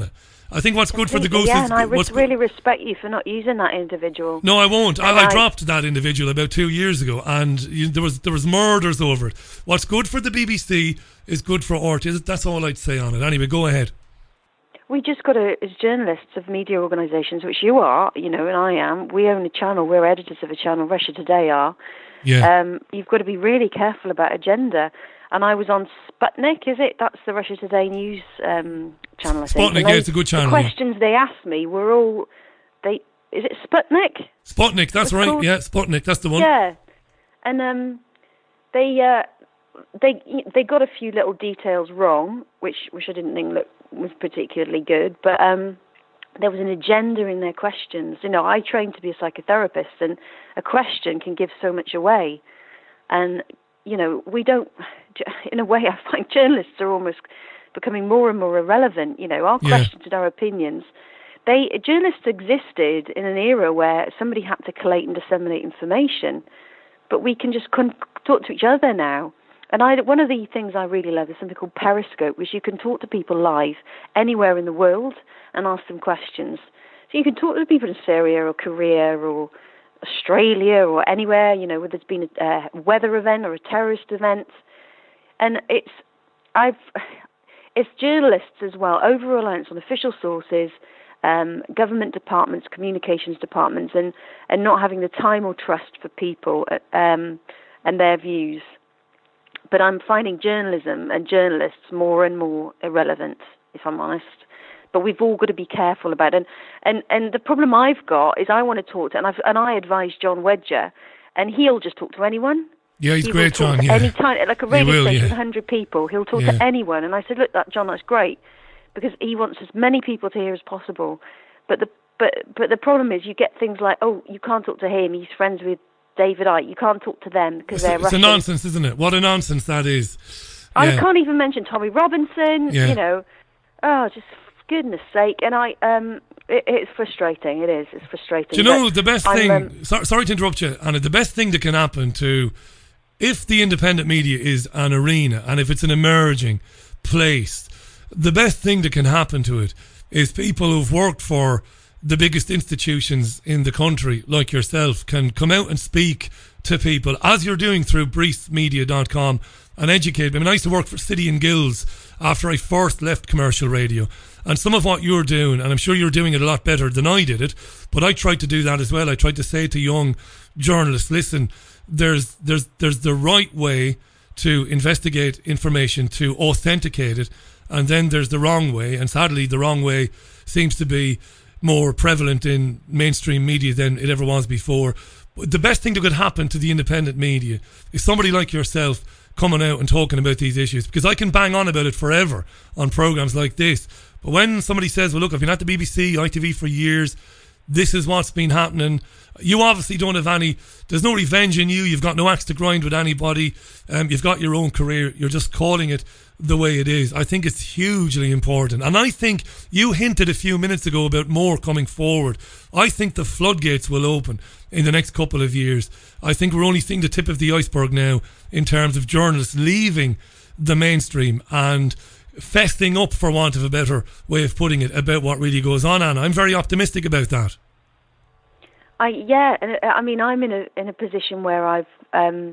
I think what's good for the goose yeah, is... and I re- what's really respect you for not using that individual. No, I won't. I, I, I dropped that individual about two years ago, and you, there was there was murders over it. What's good for the B B C is good for R T. That's all I'd say on it. Anyway, go ahead. We just got to, as journalists of media organisations, which you are, you know, and I am, we own a channel, we're editors of a channel, Russia Today are, yeah. um, you've got to be really careful about agenda. And I was on Sputnik, is it? That's the Russia Today news um, channel, I think. Sputnik, they, yeah, it's a good channel. The questions yeah. they asked me were all, they is it Sputnik? Sputnik, that's right, called? yeah, Sputnik, that's the one. Yeah, and um, they... Uh, They they got a few little details wrong, which which I didn't think look, was particularly good. But um, there was an agenda in their questions. You know, I trained to be a psychotherapist, and a question can give so much away. And you know, we don't. In a way, I find journalists are almost becoming more and more irrelevant. You know, our yeah. questions and our opinions. They journalists existed in an era where somebody had to collate and disseminate information, but we can just con- talk to each other now. And I, one of the things I really love is something called Periscope, which you can talk to people live anywhere in the world and ask them questions. So you can talk to people in Syria or Korea or Australia or anywhere, you know, where there's been a, a weather event or a terrorist event. And it's, I've, it's journalists as well, over-reliance on official sources, um, government departments, communications departments, and, and not having the time or trust for people um, and their views. But I'm finding journalism and journalists more and more irrelevant, if I'm honest. But we've all got to be careful about it. And and, and the problem I've got is I want to talk to, and, I've, and I advise John Wedger, and he'll just talk to anyone. Yeah, he's he great, John. Yeah. Any time, like a radio will, station yeah. with one hundred people, he'll talk yeah. to anyone. And I said, look, that John, that's great, because he wants as many people to hear as possible. But the but but the problem is you get things like, oh, you can't talk to him, he's friends with David Icke. You can't talk to them because they're It's Russian. a nonsense, isn't it? What a nonsense that is. I yeah. can't even mention Tommy Robinson. Yeah. You know, oh, just goodness sake! And I, um, it, it's frustrating. It is. It's frustrating. Do you know the best I'm, thing? Um, so, sorry to interrupt you, Anna. The best thing that can happen to, if the independent media is an arena and if it's an emerging place, the best thing that can happen to it is people who've worked for the biggest institutions in the country, like yourself, can come out and speak to people, as you're doing through breath media dot com, and educate them. I mean, I used to work for City and Guilds after I first left commercial radio, and some of what you're doing, and I'm sure you're doing it a lot better than I did it, but I tried to do that as well. I tried to say to young journalists, listen, there's there's there's the right way to investigate information, to authenticate it, and then there's the wrong way, and sadly the wrong way seems to be more prevalent in mainstream media than it ever was before. But the best thing that could happen to the independent media is somebody like yourself coming out and talking about these issues, because I can bang on about it forever on programs like this, but when somebody says, well look, I've been at the B B C, I T V for years, this is what's been happening, you obviously don't have any, there's no revenge in you, you've got no axe to grind with anybody, um, you've got your own career, you're just calling it the way it is. I think it's hugely important, and I think you hinted a few minutes ago about more coming forward. I think the floodgates will open in the next couple of years. I think we're only seeing the tip of the iceberg now in terms of journalists leaving the mainstream and festing up, for want of a better way of putting it, about what really goes on, and I'm very optimistic about that. I yeah, and I mean I'm in a in a position where I've um,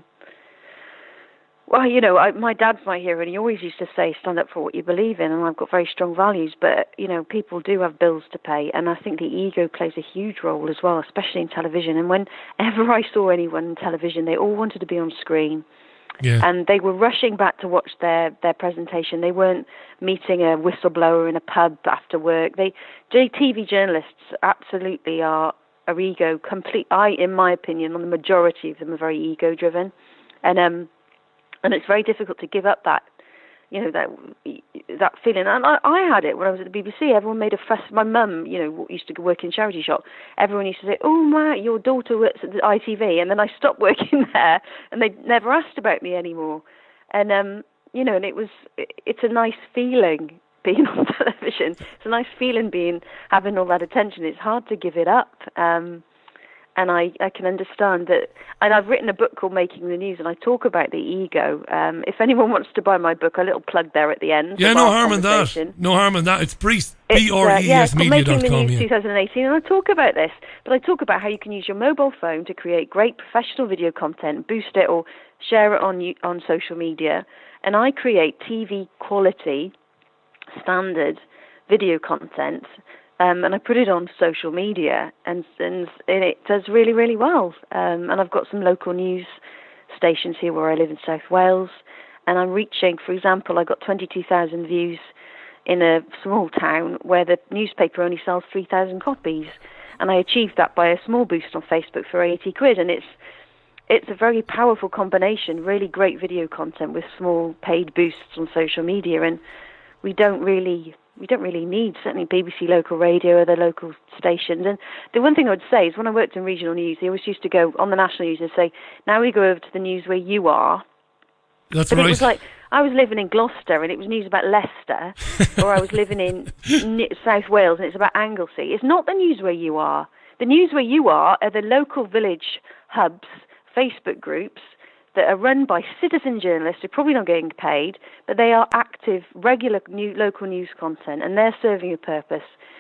well, you know, I, my dad's my hero, and he always used to say, "Stand up for what you believe in." And I've got very strong values, but you know, people do have bills to pay, and I think the ego plays a huge role as well, especially in television. And whenever I saw anyone in television, they all wanted to be on screen. Yeah. And they were rushing back to watch their, their presentation. They weren't meeting a whistleblower in a pub after work. They T V journalists absolutely are, are ego complete. I, in my opinion, on the majority of them are very ego driven, and um, and it's very difficult to give up that, you know, that that feeling. And I, I had it when I was at the B B C. Everyone made a fuss. My mum, you know, used to work in charity shop. Everyone used to say, "Oh my, your daughter works at the I T V," and then I stopped working there, and they never asked about me anymore. And um, you know, and it was, it's a nice feeling being on television. It's a nice feeling being having all that attention. It's hard to give it up. Um, And I, I can understand that, and I've written a book called Making the News, and I talk about the ego. Um, if anyone wants to buy my book, a little plug there at the end. Yeah, no harm in that. No harm in that. It's Brees, B R E S uh, yeah, media dot com. Making the News yeah. twenty eighteen, and I talk about this. But I talk about how you can use your mobile phone to create great professional video content, boost it or share it on on social media. And I create T V quality, standard video content. Um, and I put it on social media, and, and and it does really, really well. Um, and I've got some local news stations here where I live in South Wales, and I'm reaching, for example, I got twenty-two thousand views in a small town where the newspaper only sells three thousand copies, and I achieved that by a small boost on Facebook for eighty quid, and it's it's a very powerful combination, really great video content with small paid boosts on social media, and we don't really... We don't really need, certainly B B C local radio or the local stations. And the one thing I would say is when I worked in regional news, they always used to go on the national news and say, now we go over to the news where you are. That's but right. It was like, I was living in Gloucester and it was news about Leicester, or I was living in South Wales and it's about Anglesey. It's not the news where you are. The news where you are are the local village hubs, Facebook groups, that are run by citizen journalists who are probably not getting paid, but they are active, regular new, local news content, and they're serving a purpose,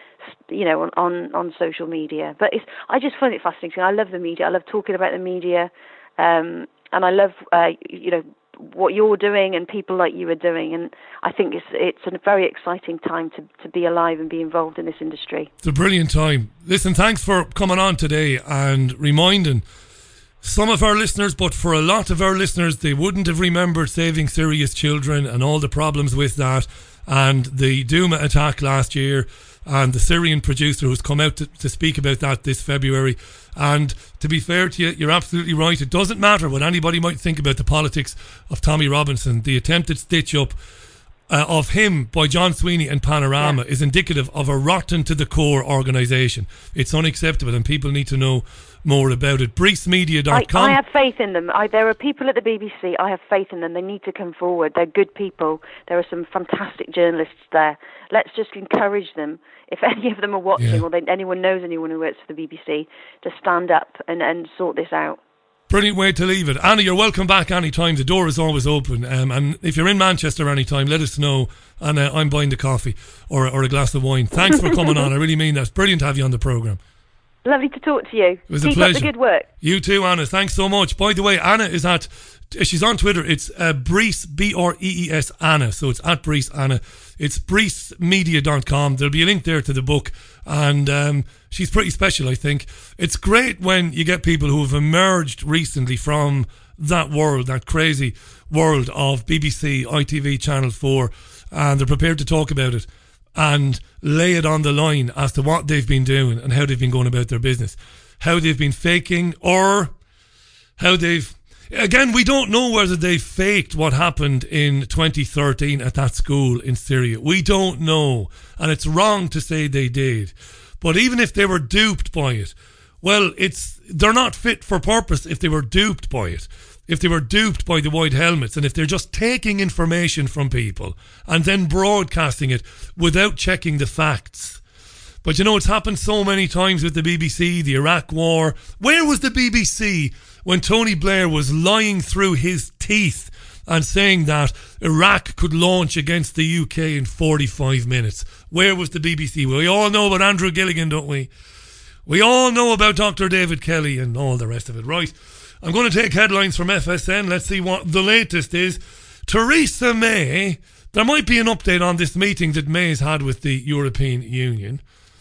you know, on, on, on social media. But it's, I just find it fascinating. I love the media. I love talking about the media, um, and I love, uh, you know, what you're doing and people like you are doing. And I think it's it's a very exciting time to, to be alive and be involved in this industry. It's a brilliant time. Listen, thanks for coming on today and reminding some of our listeners, but for a lot of our listeners, they wouldn't have remembered Saving Syria's Children and all the problems with that, and the Douma attack last year, and the Syrian producer who's come out to, to speak about that this February. And to be fair to you, you're absolutely right. It doesn't matter what anybody might think about the politics of Tommy Robinson. The attempted stitch-up uh, of him by John Sweeney and Panorama yeah. is indicative of a rotten-to-the-core organisation. It's unacceptable, and people need to know more about it. Brees Media dot com. I, I have faith in them. I, there are people at the B B C. I have faith in them. They need to come forward. They're good people. There are some fantastic journalists there. Let's just encourage them. If any of them are watching, yeah. or they, anyone knows anyone who works for the B B C, to stand up and, and sort this out. Brilliant way to leave it. Anna, you're welcome back anytime. The door is always open. Um, and if you're in Manchester anytime, let us know. And uh, I'm buying the coffee or, or a glass of wine. Thanks for coming on. I really mean that. It's brilliant to have you on the programme. Lovely to talk to you. It was Keep a pleasure. up the good work. You too, Anna. Thanks so much. By the way, Anna is at, she's on Twitter. It's uh, Brees, B R E E S Anna. So it's at Brees Anna. It's Brees Media dot com. There'll be a link there to the book. And um, she's pretty special, I think. It's great when you get people who have emerged recently from that world, that crazy world of B B C, I T V, Channel four, and they're prepared to talk about it and lay it on the line as to what they've been doing and how they've been going about their business, how they've been faking, or how they've... Again, we don't know whether they faked what happened in twenty thirteen at that school in Syria. We don't know. And it's wrong to say they did. But even if they were duped by it, well, it's they're not fit for purpose if they were duped by it. If they were duped by the white helmets, and if they're just taking information from people and then broadcasting it without checking the facts. But you know, it's happened so many times with the B B C, the Iraq War. Where was the B B C when Tony Blair was lying through his teeth and saying that Iraq could launch against the U K in forty-five minutes? Where was the B B C? We all know about Andrew Gilligan, don't we? We all know about Doctor David Kelly and all the rest of it. Right, I'm going to take headlines from F S N. Let's see what the latest is. Theresa May, there might be an update on this meeting that May's had with the European Union.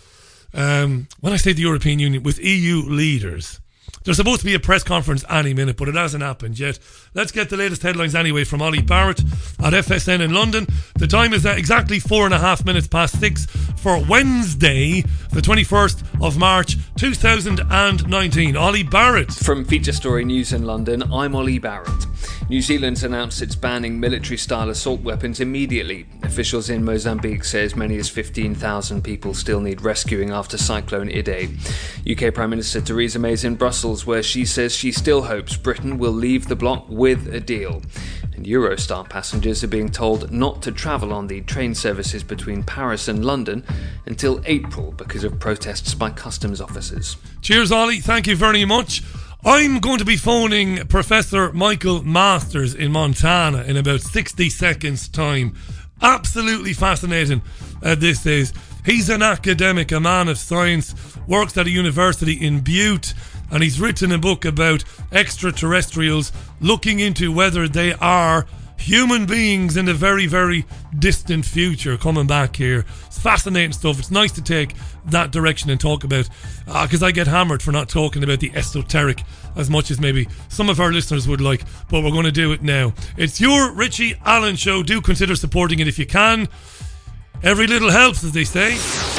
Um, when I say the European Union, with E U leaders. There's supposed to be a press conference any minute, but it hasn't happened yet. Let's get the latest headlines anyway from Ollie Barrett at F S N in London. The time is at exactly four and a half minutes past six for Wednesday, the twenty-first of March, two thousand nineteen. Ollie Barrett. From Feature Story News in London, I'm Ollie Barrett. New Zealand's announced it's banning military-style assault weapons immediately. Officials in Mozambique say as many as fifteen thousand people still need rescuing after Cyclone Idai. U K Prime Minister Theresa May is in Brussels, where she says she still hopes Britain will leave the bloc with a deal. And Eurostar passengers are being told not to travel on the train services between Paris and London until April because of protests by customs officers. Cheers, Ollie. Thank you very much. I'm going to be phoning Professor Michael Masters in Montana in about sixty seconds' time. Absolutely fascinating uh, this is. He's an academic, a man of science, works at a university in Butte, and he's written a book about extraterrestrials, looking into whether they are human beings in the very, very distant future coming back here. It's fascinating stuff. It's nice to take that direction and talk about, because uh, I get hammered for not talking about the esoteric as much as maybe some of our listeners would like, but we're going to do it now. It's your Richie Allen Show. Do consider supporting it if you can. Every little helps, as they say.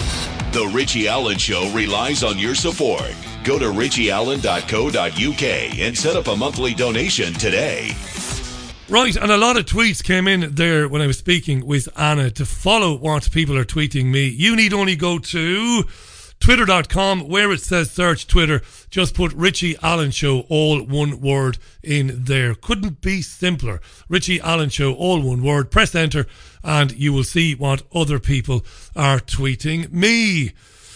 The Richie Allen Show relies on your support. Go to richie allen dot co dot uk and set up a monthly donation today. Right, and a lot of tweets came in there when I was speaking with Anna. To follow what people are tweeting me, you need only go to twitter dot com, where it says search Twitter. Just put Richie Allen Show, all one word, in there. Couldn't be simpler. Richie Allen Show, all one word. Press enter and you will see what other people are tweeting me.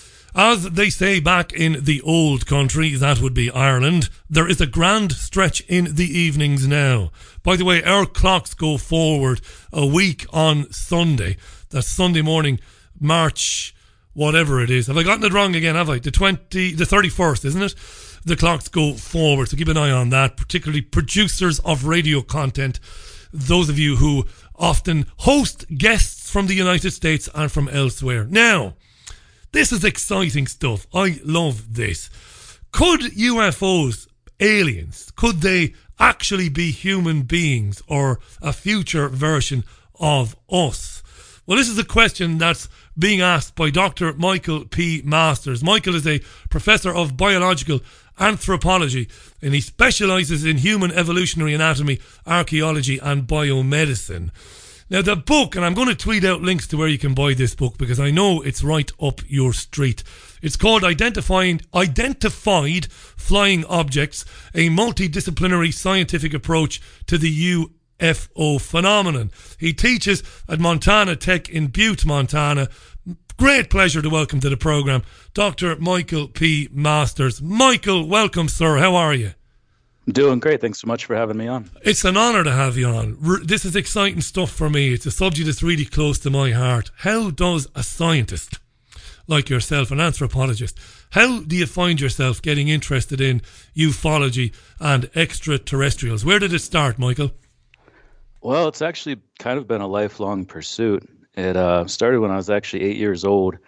As they say back in the old country, that would be Ireland, there is a grand stretch in the evenings now. By the way, our clocks go forward a week on Sunday. That's Sunday morning, March, whatever it is. Have I gotten it wrong again, have I? The twenty, the thirty-first, isn't it? The clocks go forward, so keep an eye on that, particularly producers of radio content, those of you who often host guests from the United States and from elsewhere. Now, this is exciting stuff. I love this. Could U F Os, aliens, could they actually be human beings or a future version of us? Well, this is a question that's being asked by Doctor Michael P. Masters. Michael is a professor of biological anthropology, and he specialises in human evolutionary anatomy, archaeology and biomedicine. Now, the book, and I'm going to tweet out links to where you can buy this book because I know it's right up your street. It's called Identifying Identified Flying Objects, a multidisciplinary scientific approach to the U F O phenomenon. He teaches at Montana Tech in Butte, Montana. Great pleasure to welcome to the programme Doctor Michael P. Masters. Michael, welcome, sir. How are you? I'm doing great. Thanks so much for having me on. It's an honour to have you on. This is exciting stuff for me. It's a subject that's really close to my heart. How does a scientist like yourself, an anthropologist, how do you find yourself getting interested in ufology and extraterrestrials? Where did it start, Michael? Well, it's actually kind of been a lifelong pursuit. It uh, started when I was actually eight years old.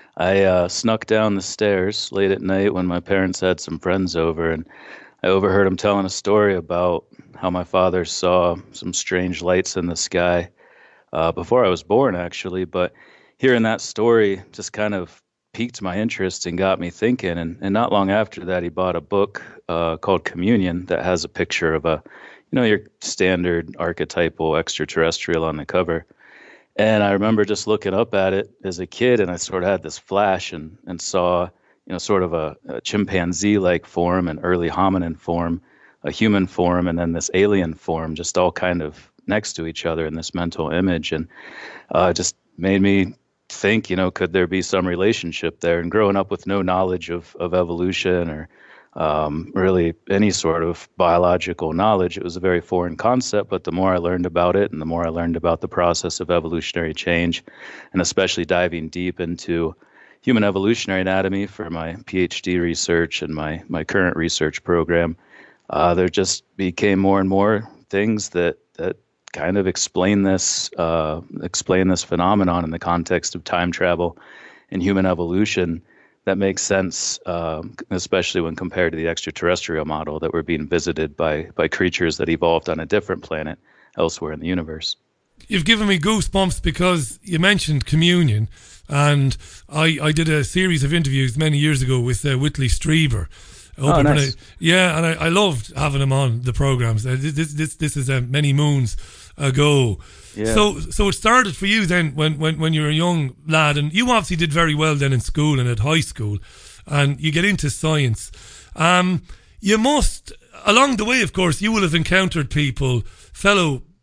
I uh, snuck down the stairs late at night when my parents had some friends over, and I overheard them telling a story about how my father saw some strange lights in the sky uh, before I was born, actually. But hearing that story just kind of piqued my interest and got me thinking. And, and not long after that, he bought a book uh, called Communion that has a picture of a, you know, your standard archetypal extraterrestrial on the cover. And I remember just looking up at it as a kid, and I sort of had this flash and, and saw, you know, sort of a, a chimpanzee-like form, an early hominin form, a human form, and then this alien form, just all kind of next to each other in this mental image. And uh, just made me think, you know, could there be some relationship there? And growing up with no knowledge of, of evolution or um, really any sort of biological knowledge, it was a very foreign concept. But the more I learned about it and the more I learned about the process of evolutionary change, and especially diving deep into human evolutionary anatomy for my PhD research and my, my current research program, uh, there just became more and more things that, that kind of explain this, uh, explain this phenomenon in the context of time travel and human evolution that makes sense, um, especially when compared to the extraterrestrial model that we're being visited by, by creatures that evolved on a different planet elsewhere in the universe. You've given me goosebumps because you mentioned communion, and I, I did a series of interviews many years ago with uh, Whitley Strieber. Oh, nice. I, yeah, and I, I loved having him on the programs. Uh, this this this is uh, many moons ago. Yeah. So so it started for you then when, when, when you were a young lad, and you obviously did very well then in school and at high school, and you get into science. Um, you must, along the way, of course, you will have encountered people, fellow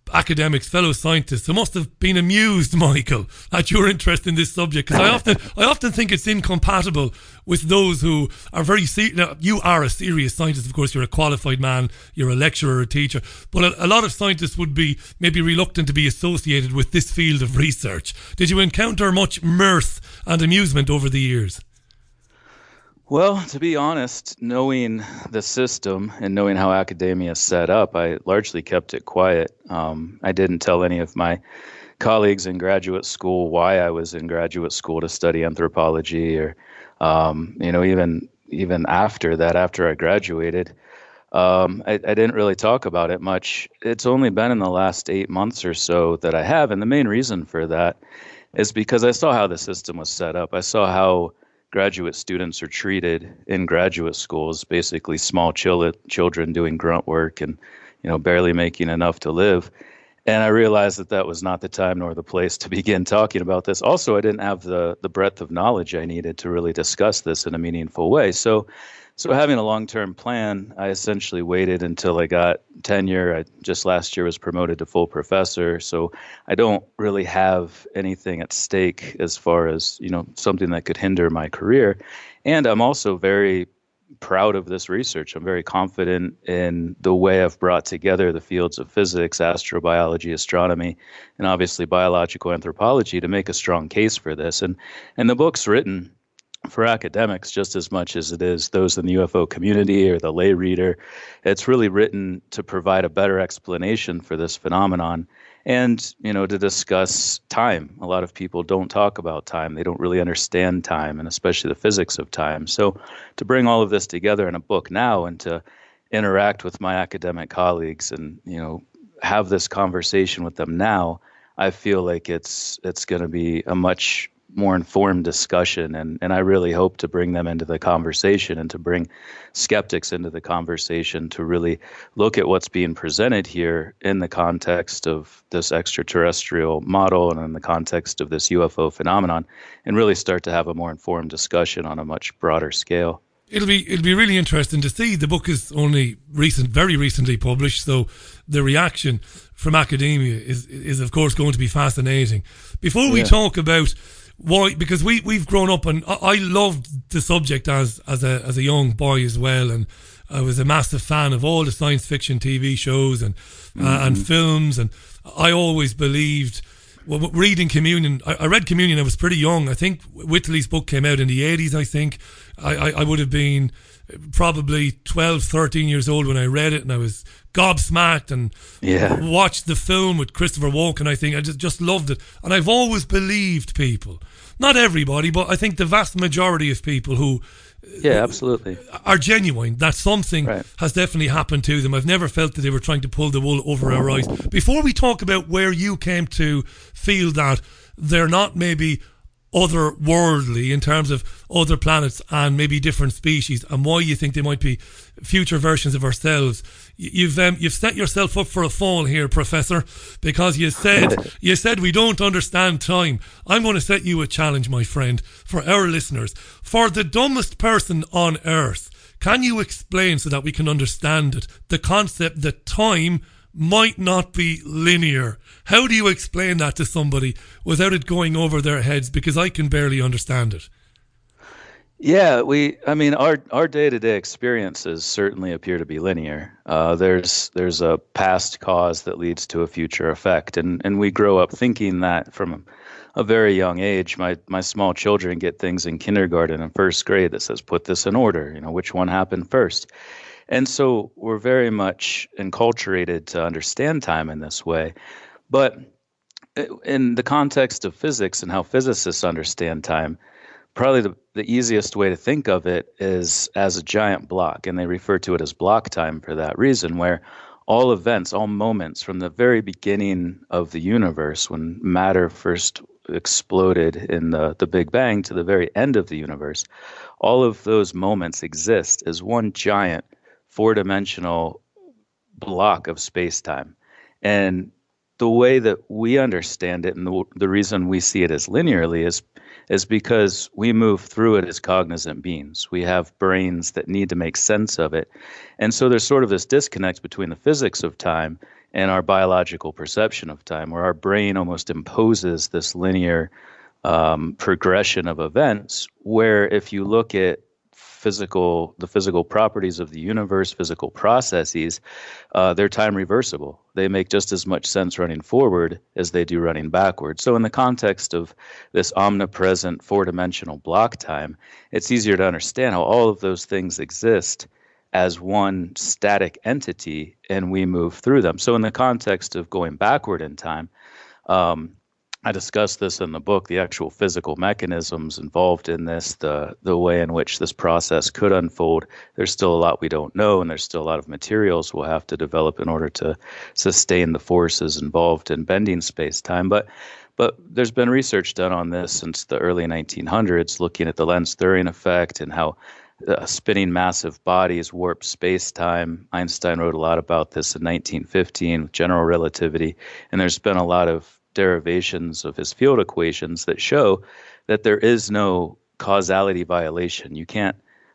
academics, fellow scientists, who must have been amused, Michael, at your interest in this subject, because I often, I often think it's incompatible with those who are very serious. Now, you are a serious scientist, of course. You're a qualified man. You're a lecturer, a teacher. But a, a lot of scientists would be maybe reluctant to be associated with this field of research. Did you encounter much mirth and amusement over the years? Well, to be honest, knowing the system and knowing how academia is set up, I largely kept it quiet. Um, I didn't tell any of my colleagues in graduate school why I was in graduate school to study anthropology, or, um, you know, even even after that, after I graduated, um, I, I didn't really talk about it much. It's only been in the last eight months or so that I have, and the main reason for that is because I saw how the system was set up. I saw how graduate students are treated in graduate schools, basically small chil- children doing grunt work and, you know, barely making enough to live. And I realized that that was not the time nor the place to begin talking about this. Also, I didn't have the the breadth of knowledge I needed to really discuss this in a meaningful way. So, so having a long-term plan, I essentially waited until I got tenure. I just last year was promoted to full professor. So I don't really have anything at stake as far as, you know, something that could hinder my career. And I'm also very proud of this research. I'm very confident in the way I've brought together the fields of physics, astrobiology, astronomy, and obviously biological anthropology to make a strong case for this. And and the book's written for academics just as much as it is those in the U F O community or the lay reader. It's really written to provide a better explanation for this phenomenon and, you know, to discuss time. A lot of people don't talk about time. They don't really understand time, and especially the physics of time. So to bring all of this together in a book now and to interact with my academic colleagues and, you know, have this conversation with them now, I feel like it's it's going to be a much more informed discussion, and, and I really hope to bring them into the conversation and to bring skeptics into the conversation to really look at what's being presented here in the context of this extraterrestrial model and in the context of this U F O phenomenon, and really start to have a more informed discussion on a much broader scale. It'll be it'll be really interesting to see. The book is only recent, very recently published, so the reaction from academia is is of course going to be fascinating. Before we yeah. talk about why, because we we've grown up, and I, I loved the subject as as a as a young boy as well, and I was a massive fan of all the science fiction T V shows and mm-hmm. uh, and films, and I always believed. Well, reading Communion, I, I read Communion. I was pretty young. I think Whitley's book came out in the eighties. I think I, I, I would have been probably twelve, thirteen years old when I read it, and I was gobsmacked and yeah. watched the film with Christopher Walken. I think I just just loved it, and I've always believed people, not everybody, but I think the vast majority of people who yeah, absolutely are genuine, that something right. has definitely happened to them. I've never felt that they were trying to pull the wool over our eyes. Before we talk about where you came to feel that they're not maybe otherworldly in terms of other planets and maybe different species, and why you think they might be future versions of ourselves, you've um, you've set yourself up for a fall here, Professor, because you said you said we don't understand time. I'm going to set you a challenge, my friend, for our listeners. For the dumbest person on earth, can you explain, so that we can understand it, the concept that time might not be linear? How do you explain that to somebody without it going over their heads? Because I can barely understand it. Yeah, we. I mean, our our day-to-day experiences certainly appear to be linear. Uh, there's there's a past cause that leads to a future effect, and and we grow up thinking that from a very young age. My my small children get things in kindergarten and first grade that says, put this in order. You know, which one happened first? And so we're very much enculturated to understand time in this way. But in the context of physics and how physicists understand time, probably the, the easiest way to think of it is as a giant block, and they refer to it as block time for that reason, where all events, all moments from the very beginning of the universe, when matter first exploded in the, the Big Bang, to the very end of the universe, all of those moments exist as one giant four-dimensional block of space-time. And the way that we understand it, and the, the reason we see it as linearly, is is because we move through it as cognizant beings. We have brains that need to make sense of it. And so there's sort of this disconnect between the physics of time and our biological perception of time, where our brain almost imposes this linear um, progression of events, where if you look at physical, the physical properties of the universe, physical processes, uh, they're time reversible. They make just as much sense running forward as they do running backward. So in the context of this omnipresent four-dimensional block time, it's easier to understand how all of those things exist as one static entity, and we move through them. So in the context of going backward in time, um, I discussed this in the book, the actual physical mechanisms involved in this, the the way in which this process could unfold. There's still a lot we don't know, and there's still a lot of materials we'll have to develop in order to sustain the forces involved in bending space-time. But but there's been research done on this since the early nineteen hundreds, looking at the Lenz-Thurring effect and how uh, spinning massive bodies warp space-time. Einstein wrote a lot about this in nineteen fifteen with general relativity, and there's been a lot of derivations of his field equations that show that there is no causality violation. You can't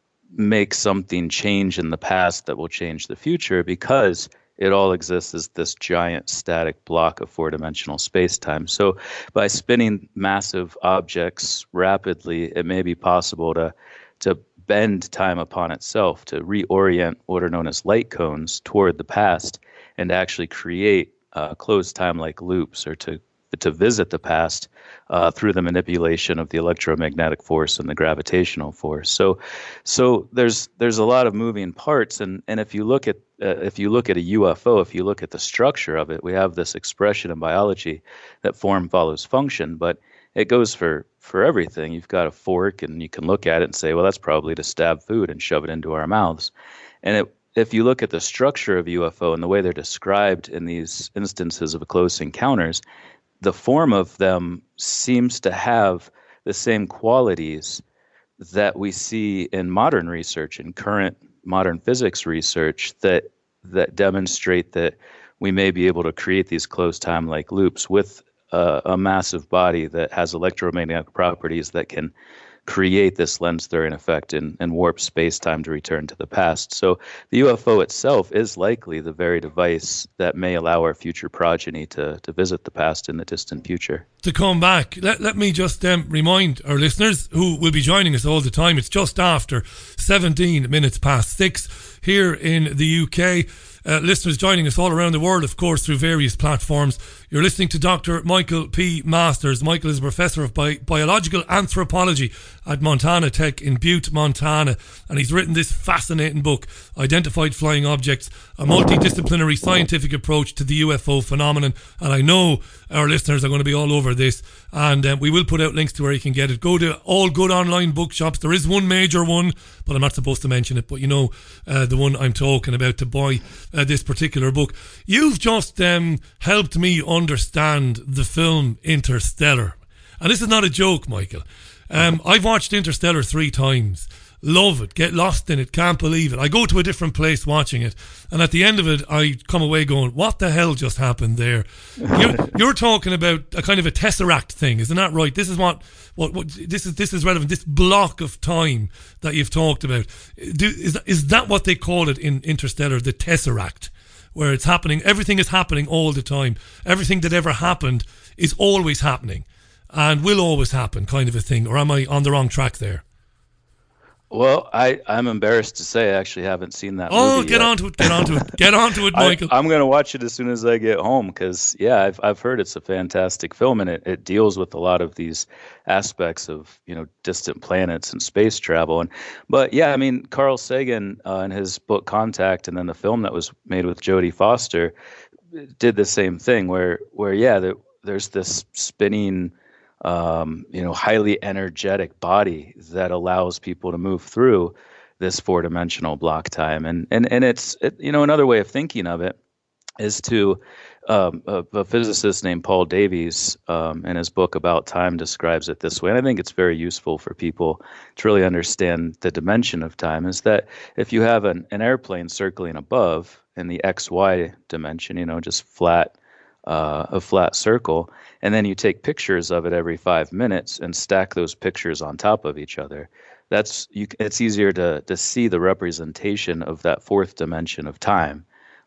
make something change in the past that will change the future, because it all exists as this giant static block of four-dimensional space-time. So by spinning massive objects rapidly, it may be possible to to bend time upon itself, to reorient what are known as light cones toward the past, and to actually create uh, closed time-like loops, or to to visit the past uh, through the manipulation of the electromagnetic force and the gravitational force. So, so there's there's a lot of moving parts, and and if you look at uh, if you look at a U F O, if you look at the structure of it, we have this expression in biology that form follows function, but it goes for for everything. You've got a fork, and you can look at it and say, well, that's probably to stab food and shove it into our mouths, and it. If you look at the structure of U F O and the way they're described in these instances of close encounters, the form of them seems to have the same qualities that we see in modern research, in current modern physics research, that that demonstrate that we may be able to create these closed time-like loops with a, a massive body that has electromagnetic properties that can create this Lenz-Thurring effect and, and warp space-time to return to the past. So the U F O itself is likely the very device that may allow our future progeny to, to visit the past in the distant future. To come back, let, let me just um, remind our listeners who will be joining us all the time, it's just after seventeen minutes past six here in the U K. Uh, listeners joining us all around the world, of course, through various platforms. You're listening to Doctor Michael P. Masters. Michael is a professor of bi- biological anthropology at Montana Tech in Butte, Montana, and he's written this fascinating book, Identified Flying Objects, a multidisciplinary scientific approach to the U F O phenomenon. And I know our listeners are going to be all over this, and um, we will put out links to where you can get it. Go to all good online bookshops. There is one major one, but I'm not supposed to mention it, but you know uh, the one I'm talking about, to buy uh, this particular book. You've just um, helped me understand the film Interstellar, and this is not a joke, Michael. um, I've watched Interstellar three times. Love it, get lost in it, can't believe it. I go to a different place watching it, and at the end of it I come away going, what the hell just happened there? You're, you're talking about a kind of a tesseract thing, isn't that right? This is what, what, what this is this is relevant, this block of time that you've talked about. Do, is, that, is that what they call it in Interstellar, the tesseract, where it's happening, everything is happening all the time, everything that ever happened is always happening and will always happen, kind of a thing? Or am I on the wrong track there? Well, I, I'm embarrassed to say I actually haven't seen that oh, movie get yet. onto it, get onto it, get onto it, Michael. I, I'm going to watch it as soon as I get home, because, yeah, I've I've heard it's a fantastic film, and it, it deals with a lot of these aspects of, you know, distant planets and space travel. And But, yeah, I mean, Carl Sagan uh, in his book Contact, and then the film that was made with Jodie Foster, did the same thing, where, where yeah, there, there's this spinning... Um, you know, highly energetic body that allows people to move through this four-dimensional block time. And and and it's, it, you know, another way of thinking of it is to, um, a, a physicist named Paul Davies um, in his book About Time describes it this way. And I think it's very useful for people to really understand the dimension of time, is that if you have an, an airplane circling above in the X Y dimension, you know, just flat, uh, a flat circle, and then you take pictures of it every five minutes and stack those pictures on top of each other. That's you, it's easier to to see the representation of that fourth dimension of time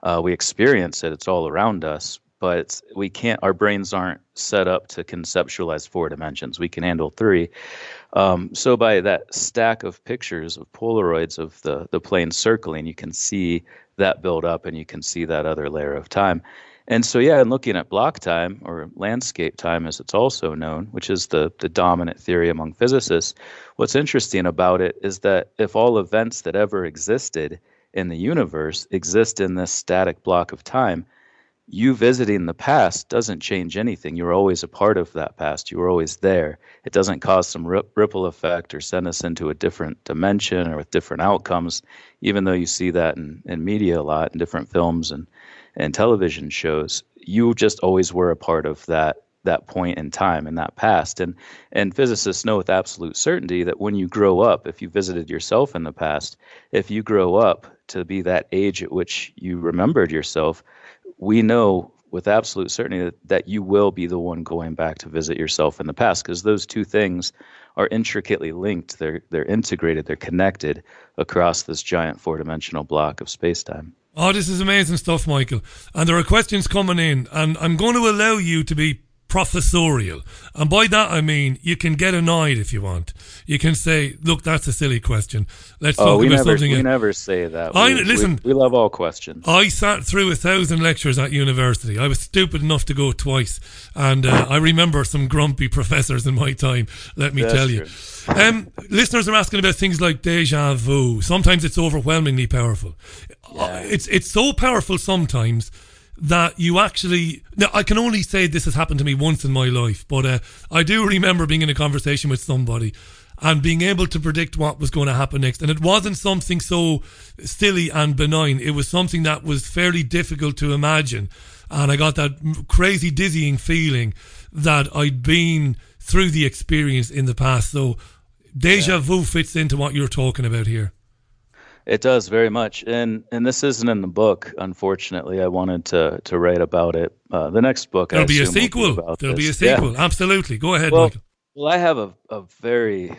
Uh, we experience it; it's all around us. But we can't. Our brains aren't set up to conceptualize four dimensions. We can handle three. Um, so by that stack of pictures of Polaroids of the the plane circling, you can see that build up, and you can see that other layer of time. And so, yeah, and looking at block time, or landscape time as it's also known, which is the the dominant theory among physicists, what's interesting about it is that if all events that ever existed in the universe exist in this static block of time, you visiting the past doesn't change anything. You're always a part of that past. You were always there. It doesn't cause some ripple effect or send us into a different dimension or with different outcomes, even though you see that in, in media a lot, in different films and, and television shows. You just always were a part of that that point in time, in that past. And, and physicists know with absolute certainty that when you grow up, if you visited yourself in the past, if you grow up to be that age at which you remembered yourself, we know with absolute certainty that, that you will be the one going back to visit yourself in the past, because those two things are intricately linked. They're they're integrated. They're connected across this giant four-dimensional block of space-time. Oh, this is amazing stuff, Michael. And there are questions coming in, and I'm going to allow you to be professorial. And by that I mean you can get annoyed if you want. You can say, look, that's a silly question. Let's oh, talk we about never, something we else. never say that. I, we, listen, we, we love all questions. I sat through a thousand lectures at university. I was stupid enough to go twice. And uh, I remember some grumpy professors in my time, let me That's tell you. Um, listeners are asking about things like deja vu. Sometimes it's overwhelmingly powerful. Yeah. Uh, it's it's so powerful sometimes that you actually... Now, I can only say this has happened to me once in my life, but uh, I do remember being in a conversation with somebody and being able to predict what was going to happen next. And it wasn't something so silly and benign. It was something that was fairly difficult to imagine. And I got that crazy, dizzying feeling that I'd been through the experience in the past. So deja yeah. vu fits into what you're talking about here. It does very much, and and this isn't in the book. Unfortunately, I wanted to to write about it. Uh, the next book, there'll I be a assume sequel. Will be about There'll this. be a sequel. Yeah. Absolutely. Go ahead, well, Michael. Well, I have a a very,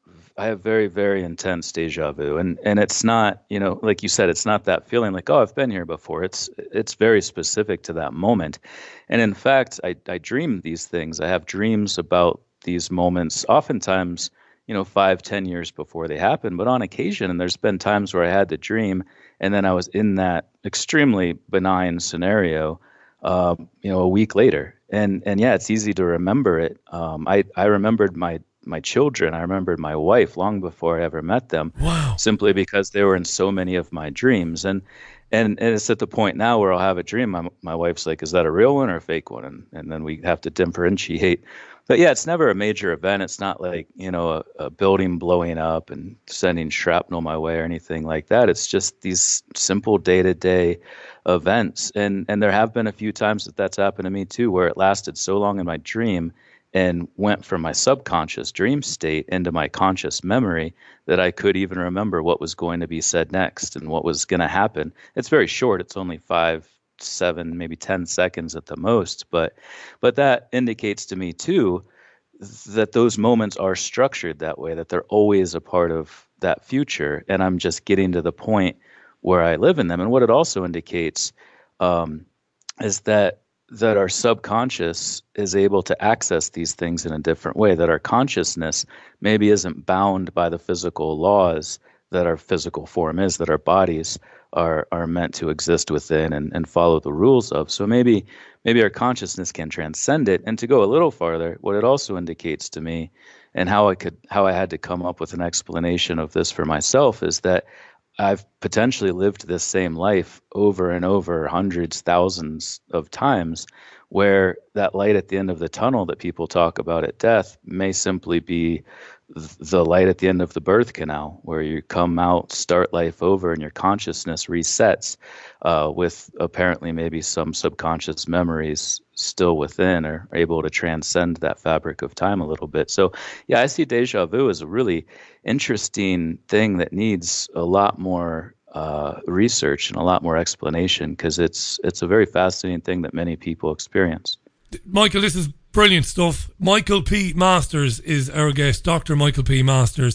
I have very very intense deja vu, and and it's not, you know, like you said, it's not that feeling like, oh, I've been here before. It's it's very specific to that moment, and in fact, I I dream these things. I have dreams about these moments, oftentimes, you know, five, ten years before they happen. But on occasion, and there's been times where I had the dream and then I was in that extremely benign scenario, uh, you know, a week later. And and yeah, it's easy to remember it. Um, I, I remembered my, my children. I remembered my wife long before I ever met them. Wow. Simply because they were in so many of my dreams. And and, and it's at the point now where I'll have a dream. My, my wife's like, is that a real one or a fake one? And, and then we have to differentiate. But yeah, it's never a major event. It's not like, you know, a, a building blowing up and sending shrapnel my way or anything like that. It's just these simple day-to-day events. And and there have been a few times that that's happened to me too, where it lasted so long in my dream and went from my subconscious dream state into my conscious memory that I could even remember what was going to be said next and what was going to happen. It's very short. It's only five seven, maybe ten seconds at the most. But but that indicates to me, too, that those moments are structured that way, that they're always a part of that future. And I'm just getting to the point where I live in them. And what it also indicates um, is that that our subconscious is able to access these things in a different way, that our consciousness maybe isn't bound by the physical laws that our physical form is, that our bodies are are meant to exist within and, and follow the rules of. So maybe maybe our consciousness can transcend it. And to go a little farther, what it also indicates to me, and how I could how I had to come up with an explanation of this for myself, is that I've potentially lived this same life over and over, hundreds, thousands of times, where that light at the end of the tunnel that people talk about at death may simply be the light at the end of the birth canal, where you come out, start life over, and your consciousness resets uh, with apparently maybe some subconscious memories still within, or able to transcend that fabric of time a little bit. So yeah, I see deja vu as a really interesting thing that needs a lot more uh, research and a lot more explanation, because it's it's a very fascinating thing that many people experience. Michael, this is brilliant stuff. Michael P. Masters is our guest, Doctor Michael P. Masters.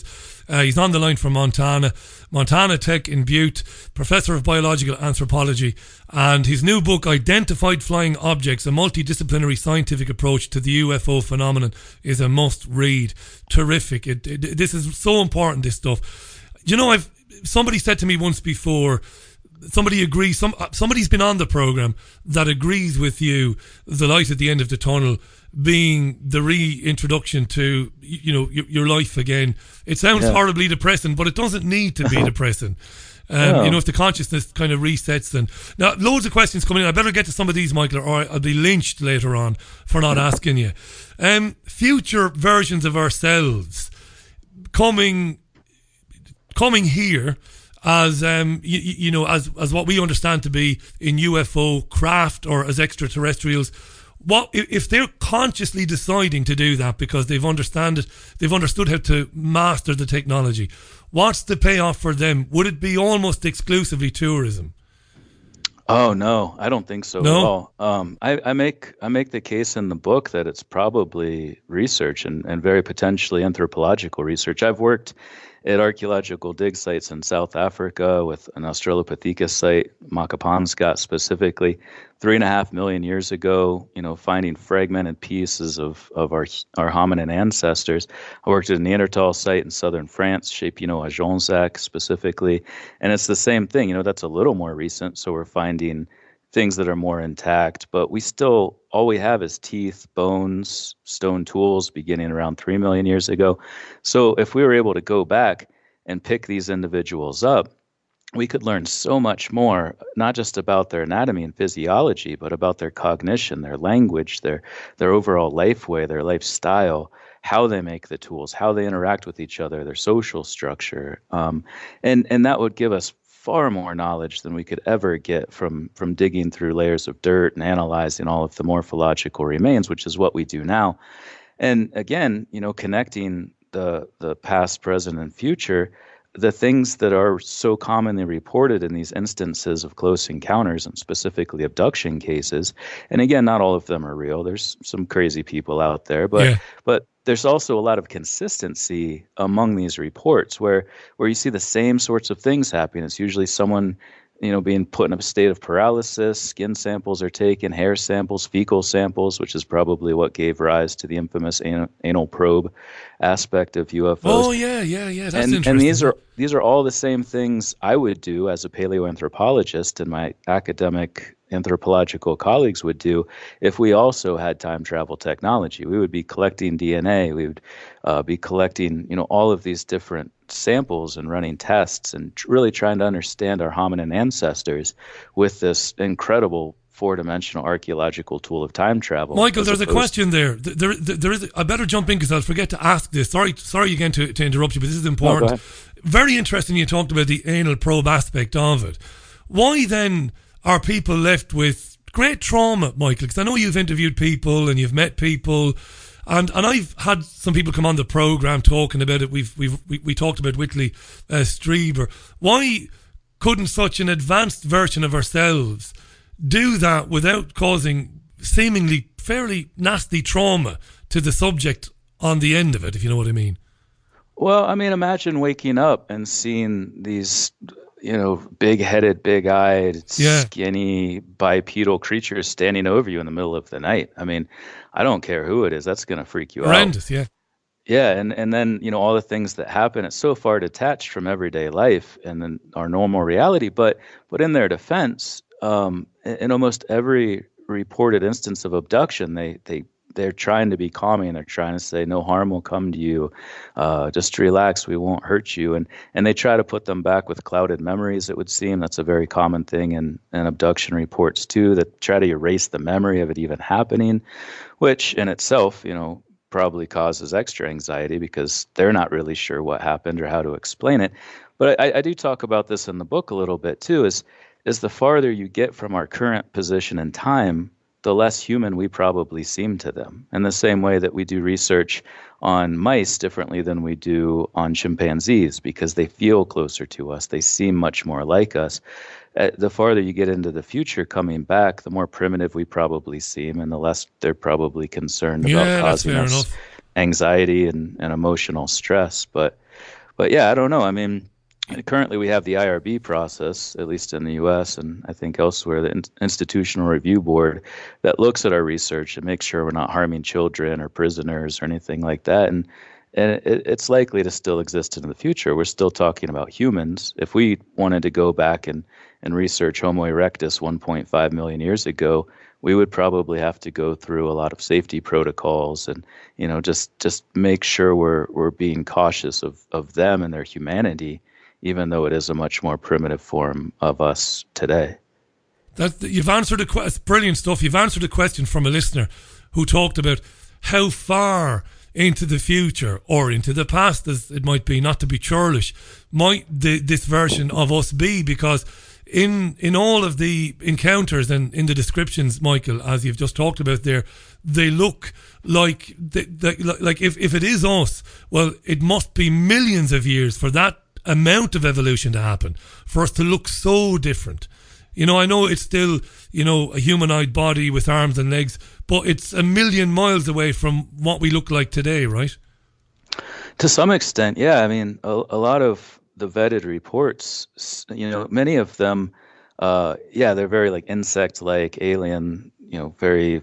Uh, he's on the line from Montana, Montana Tech in Butte, professor of biological anthropology, and his new book, Identified Flying Objects, a multidisciplinary scientific approach to the U F O phenomenon, is a must-read. Terrific. It, it, this is so important, this stuff. You know, I've somebody said to me once before, somebody agrees, some somebody's been on the program that agrees with you, the light at the end of the tunnel being the reintroduction to, you know, your, your life again. It sounds yeah. horribly depressing, but it doesn't need to be depressing. Um, no. You know, if the consciousness kind of resets, then now loads of questions coming in. I better get to some of these, Michael, or I'll be lynched later on for not asking you. Um, future versions of ourselves coming coming here as um, you, you know, as as what we understand to be in U F O craft or as extraterrestrials. What if they're consciously deciding to do that because they've understand it, they've understood how to master the technology? What's the payoff for them? Would it be almost exclusively tourism? Oh no, I don't think so no? at all. Um, I, I make I make the case in the book that it's probably research and, and very potentially anthropological research. I've worked at archaeological dig sites in South Africa with an Australopithecus site, Makapansgat specifically, three and a half million years ago, you know, finding fragmented pieces of, of our our hominin ancestors. I worked at a Neanderthal site in southern France, chez Pinot-Ajonzac specifically, and it's the same thing. You know, that's a little more recent, so we're finding things that are more intact, but we still, all we have is teeth, bones, stone tools beginning around three million years ago. So if we were able to go back and pick these individuals up, we could learn so much more, not just about their anatomy and physiology, but about their cognition, their language, their their overall life way, their lifestyle, how they make the tools, how they interact with each other, their social structure. Um, and, and that would give us far more knowledge than we could ever get from from digging through layers of dirt and analyzing all of the morphological remains, which is what we do now. And again, you know, connecting the the past, present, and future, the things that are so commonly reported in these instances of close encounters and specifically abduction cases. And again, not all of them are real. There's some crazy people out there, but yeah. but there's also a lot of consistency among these reports where where you see the same sorts of things happening. It's usually someone, you know, being put in a state of paralysis, skin samples are taken, hair samples, fecal samples, which is probably what gave rise to the infamous anal, anal probe aspect of U F Os. Oh, yeah, yeah, yeah. That's and, interesting. And these are these are all the same things I would do as a paleoanthropologist and my academic anthropological colleagues would do if we also had time travel technology. We would be collecting D N A. We would uh, be collecting, you know, all of these different samples and running tests and tr- really trying to understand our hominin ancestors with this incredible four-dimensional archaeological tool of time travel. Michael, there's a question there. There, there, there is. I better jump in because I'll forget to ask this. Sorry, sorry again to, to interrupt you, but this is important. No, very interesting. You talked about the anal probe aspect of it. Why then are people left with great trauma, Michael? Because I know you've interviewed people and you've met people, and and I've had some people come on the program talking about it. We've we've we, we talked about Whitley uh, Strieber. Why couldn't such an advanced version of ourselves do that without causing seemingly fairly nasty trauma to the subject on the end of it, if you know what I mean? Well, I mean, imagine waking up and seeing these, you know, big-headed, big-eyed, yeah. skinny, bipedal creatures standing over you in the middle of the night. I mean, I don't care who it is. That's going to freak you Horrendous, out. yeah. Yeah, and, and then, you know, all the things that happen, it's so far detached from everyday life and then our normal reality. But but in their defense, um, in, in almost every reported instance of abduction, they, they, they're trying to be calming. They're trying to say, no harm will come to you. Uh, just relax. We won't hurt you. And and they try to put them back with clouded memories, it would seem. That's a very common thing in, in abduction reports, too, that try to erase the memory of it even happening, which in itself, you know, probably causes extra anxiety because they're not really sure what happened or how to explain it. But I, I do talk about this in the book a little bit, too, is, is the farther you get from our current position in time, the less human we probably seem to them. In the same way that we do research on mice differently than we do on chimpanzees because they feel closer to us. They seem much more like us. Uh, the farther you get into the future coming back, the more primitive we probably seem and the less they're probably concerned yeah, about causing us enough. anxiety and, and emotional stress. But but yeah, I don't know. I mean, currently we have the I R B process, at least in the U S and I think elsewhere, the in- Institutional Review Board, that looks at our research and makes sure we're not harming children or prisoners or anything like that. And and it, it's likely to still exist in the future. We're still talking about humans. If we wanted to go back and, and research Homo erectus one point five million years ago, we would probably have to go through a lot of safety protocols and, you know, just just make sure we're we're being cautious of, of them and their humanity, even though it is a much more primitive form of us today. That you've answered a question. Brilliant stuff. You've answered a question from a listener who talked about how far into the future or into the past, as it might be, not to be churlish, might the, this version of us be, because in in all of the encounters and in the descriptions, Michael, as you've just talked about there, they look like they, they, like if, if it is us, well, it must be millions of years for that amount of evolution to happen, for us to look so different. You know, I know it's still, you know, a humanoid body with arms and legs, but it's a million miles away from what we look like today, right? To some extent, yeah. I mean, a, a lot of the vetted reports, you know, many of them, uh, yeah, they're very like insect-like, alien, you know, very,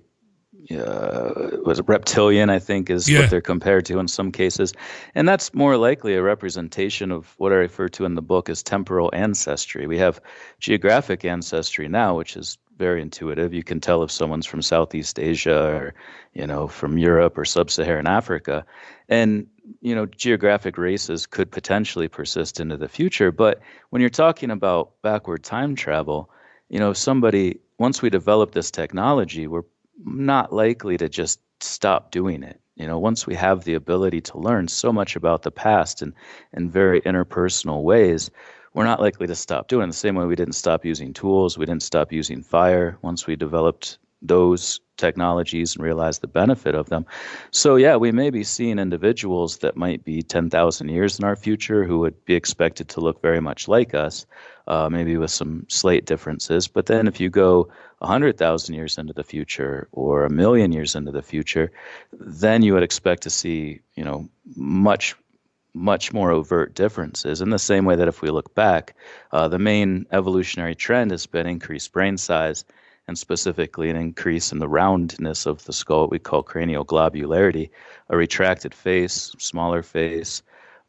uh, was it reptilian, I think, is yeah. what they're compared to in some cases. And that's more likely a representation of what I refer to in the book as temporal ancestry. We have geographic ancestry now, which is very intuitive. You can tell if someone's from Southeast Asia or, you know, from Europe or sub-Saharan Africa. And, you know, geographic races could potentially persist into the future. But when you're talking about backward time travel, you know, somebody, once we develop this technology, we're not likely to just stop doing it. You know, once we have the ability to learn so much about the past in, in very interpersonal ways, we're not likely to stop doing it. The same way we didn't stop using tools, we didn't stop using fire once we developed those technologies and realized the benefit of them. So yeah, we may be seeing individuals that might be ten thousand years in our future who would be expected to look very much like us, uh, maybe with some slight differences. But then if you go one hundred thousand years into the future or a million years into the future, then you would expect to see, you know, much much more overt differences. In the same way that if we look back, uh, the main evolutionary trend has been increased brain size, and specifically an increase in the roundness of the skull, what we call cranial globularity, a retracted face, smaller face.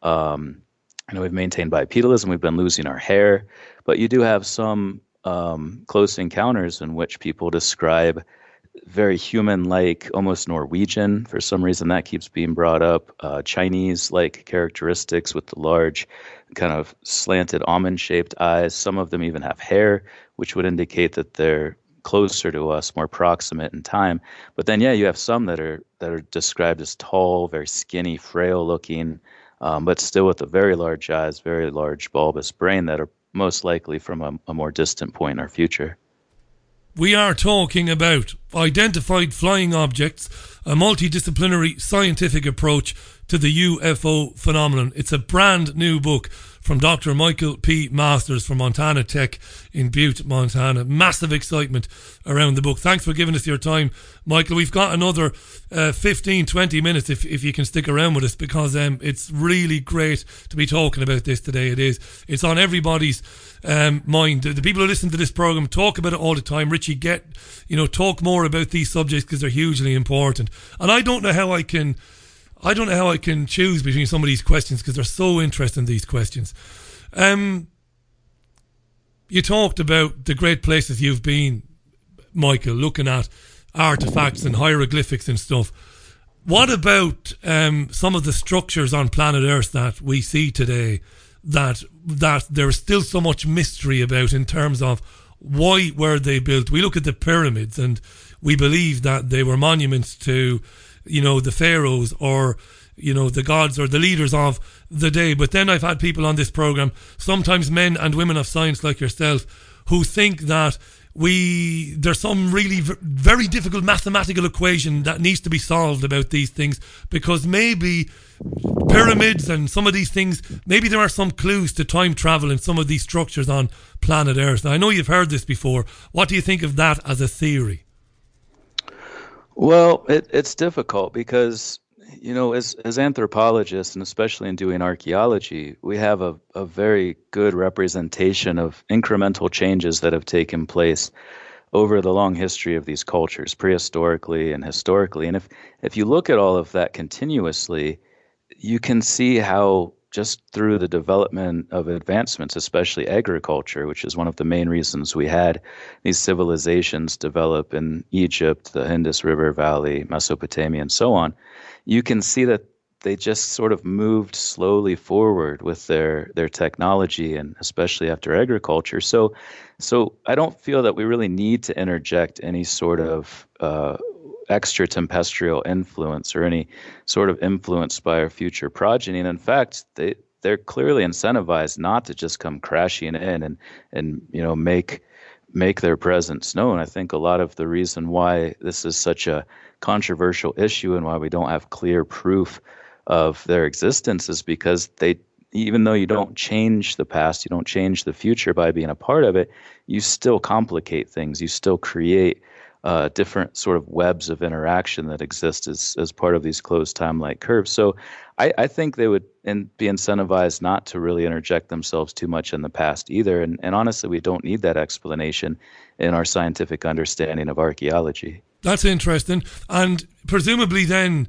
Um, you know, we've maintained bipedalism, we've been losing our hair, but you do have some um, close encounters in which people describe very human-like, almost Norwegian. For some reason, that keeps being brought up. Uh, Chinese-like characteristics with the large, kind of slanted almond-shaped eyes. Some of them even have hair, which would indicate that they're closer to us, more proximate in time. But then, yeah, you have some that are that are described as tall, very skinny, frail-looking, um, but still with the very large eyes, very large bulbous brain that are most likely from a, a more distant point in our future. We are talking about identified flying objects, a multidisciplinary scientific approach to the U F O phenomenon. It's a brand new book from Doctor Michael P. Masters from Montana Tech in Butte, Montana. Massive excitement around the book. Thanks for giving us your time, Michael. We've got another uh, fifteen, twenty minutes if if you can stick around with us, because um, it's really great to be talking about this today. It is. It's on everybody's um, mind. The, the people who listen to this program talk about it all the time. Richie, get, you know, talk more about these subjects because they're hugely important. And I don't know how I can... I don't know how I can choose between some of these questions because they're so interesting, these questions. Um, you talked about the great places you've been, Michael, looking at artifacts and hieroglyphics and stuff. What about um, some of the structures on planet Earth that we see today that that there's still so much mystery about in terms of why were they built? We look at the pyramids and we believe that they were monuments to, you know, the pharaohs or, you know, the gods or the leaders of the day. But then I've had people on this program, sometimes men and women of science like yourself, who think that we there's some really v- very difficult mathematical equation that needs to be solved about these things, because maybe pyramids and some of these things, maybe there are some clues to time travel in some of these structures on planet Earth. Now, I know you've heard this before. What do you think of that as a theory? Well, it, it's difficult because, you know, as as anthropologists, and especially in doing archaeology, we have a, a very good representation of incremental changes that have taken place over the long history of these cultures, prehistorically and historically. And if if you look at all of that continuously, you can see how just through the development of advancements, especially agriculture, which is one of the main reasons we had these civilizations develop in Egypt, the Indus River Valley, Mesopotamia, and so on, you can see that they just sort of moved slowly forward with their their technology, and especially after agriculture. So, so I don't feel that we really need to interject any sort of uh, extra tempestrial influence or any sort of influence by our future progeny. And in fact, they they're clearly incentivized not to just come crashing in and and you know make make their presence known. I think a lot of the reason why this is such a controversial issue and why we don't have clear proof of their existence is because they, even though you don't change the past, you don't change the future by being a part of it, you still complicate things. You still create uh, different sort of webs of interaction that exist as, as part of these closed time-like curves. So I, I think they would in, be incentivized not to really interject themselves too much in the past either. And, and honestly, we don't need that explanation in our scientific understanding of archaeology. That's interesting. And presumably then,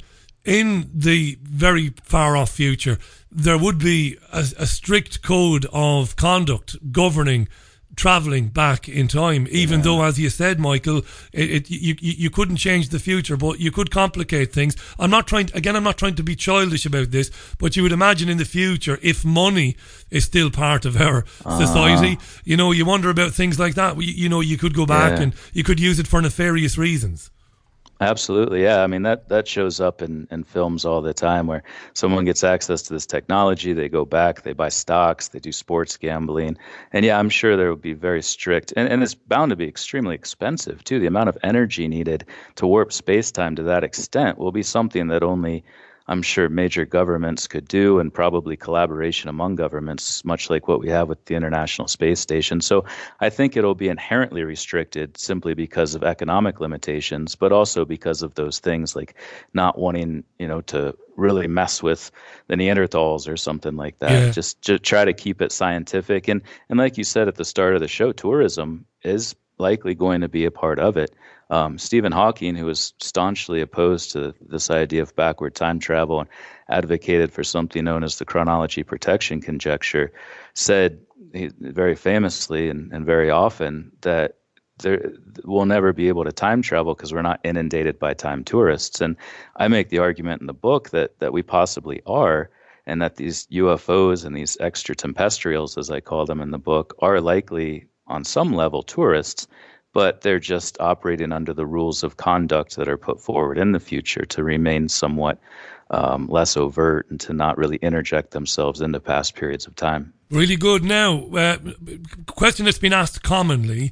in the very far-off future, there would be a, a strict code of conduct governing travelling back in time, even yeah. though, as you said, Michael, it, it, you, you couldn't change the future, but you could complicate things. I'm not trying to, again, I'm not trying to be childish about this, but you would imagine in the future, if money is still part of our uh-huh. society, you know, you wonder about things like that. You, you know, you could go back yeah. and you could use it for nefarious reasons. Absolutely, yeah. I mean, that, that shows up in, in films all the time where someone gets access to this technology, they go back, they buy stocks, they do sports gambling. And yeah, I'm sure there would be very strict, and, and it's bound to be extremely expensive too. The amount of energy needed to warp space-time to that extent will be something that only, I'm sure, major governments could do, and probably collaboration among governments, much like what we have with the International Space Station. So I think it'll be inherently restricted simply because of economic limitations, but also because of those things like not wanting, you know, to really mess with the Neanderthals or something like that. Yeah. Just, just try to keep it scientific. And, and like you said at the start of the show, tourism is likely going to be a part of it. Um, Stephen Hawking, who was staunchly opposed to this idea of backward time travel and advocated for something known as the chronology protection conjecture, said he, very famously and, and very often that there, we'll never be able to time travel because we're not inundated by time tourists. And I make the argument in the book that that we possibly are, and that these U F Os and these extraterrestrials, as I call them in the book, are likely on some level tourists, but they're just operating under the rules of conduct that are put forward in the future to remain somewhat um, less overt and to not really interject themselves into past periods of time. Really good. Now, uh, question that's been asked commonly,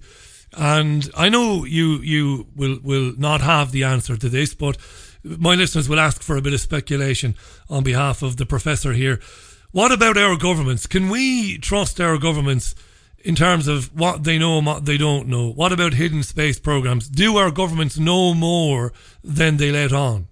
and I know you you will, will not have the answer to this, but my listeners will ask for a bit of speculation on behalf of the professor here. What about our governments? Can we trust our governments in terms of what they know and what they don't know? What about hidden space programs? Do our governments know more than they let on?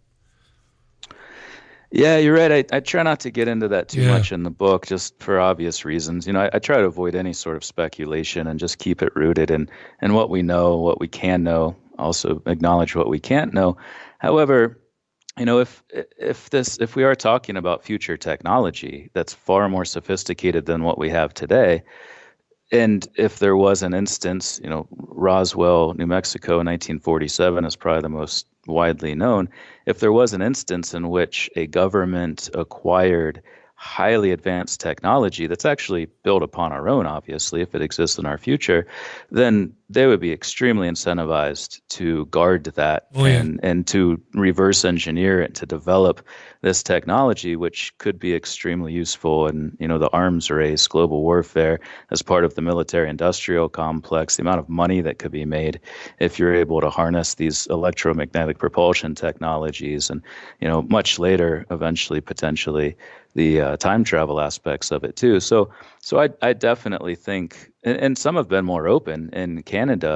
Yeah, you're right. I, I try not to get into that too yeah. much in the book, just for obvious reasons. You know, I, I try to avoid any sort of speculation and just keep it rooted in, in what we know, what we can know, also acknowledge what we can't know. However, you know, if if this if we are talking about future technology that's far more sophisticated than what we have today, and if there was an instance, you know, Roswell, New Mexico in nineteen forty-seven is probably the most widely known. If there was an instance in which a government acquired highly advanced technology that's actually built upon our own, obviously, if it exists in our future, then they would be extremely incentivized to guard that oh, yeah. and, and to reverse engineer it, to develop this technology, which could be extremely useful in, you know, the arms race, global warfare, as part of the military industrial complex, the amount of money that could be made if you're able to harness these electromagnetic propulsion technologies, and, you know, much later, eventually, potentially, the uh, time travel aspects of it too. So, so I, I definitely think, and, and some have been more open in Canada.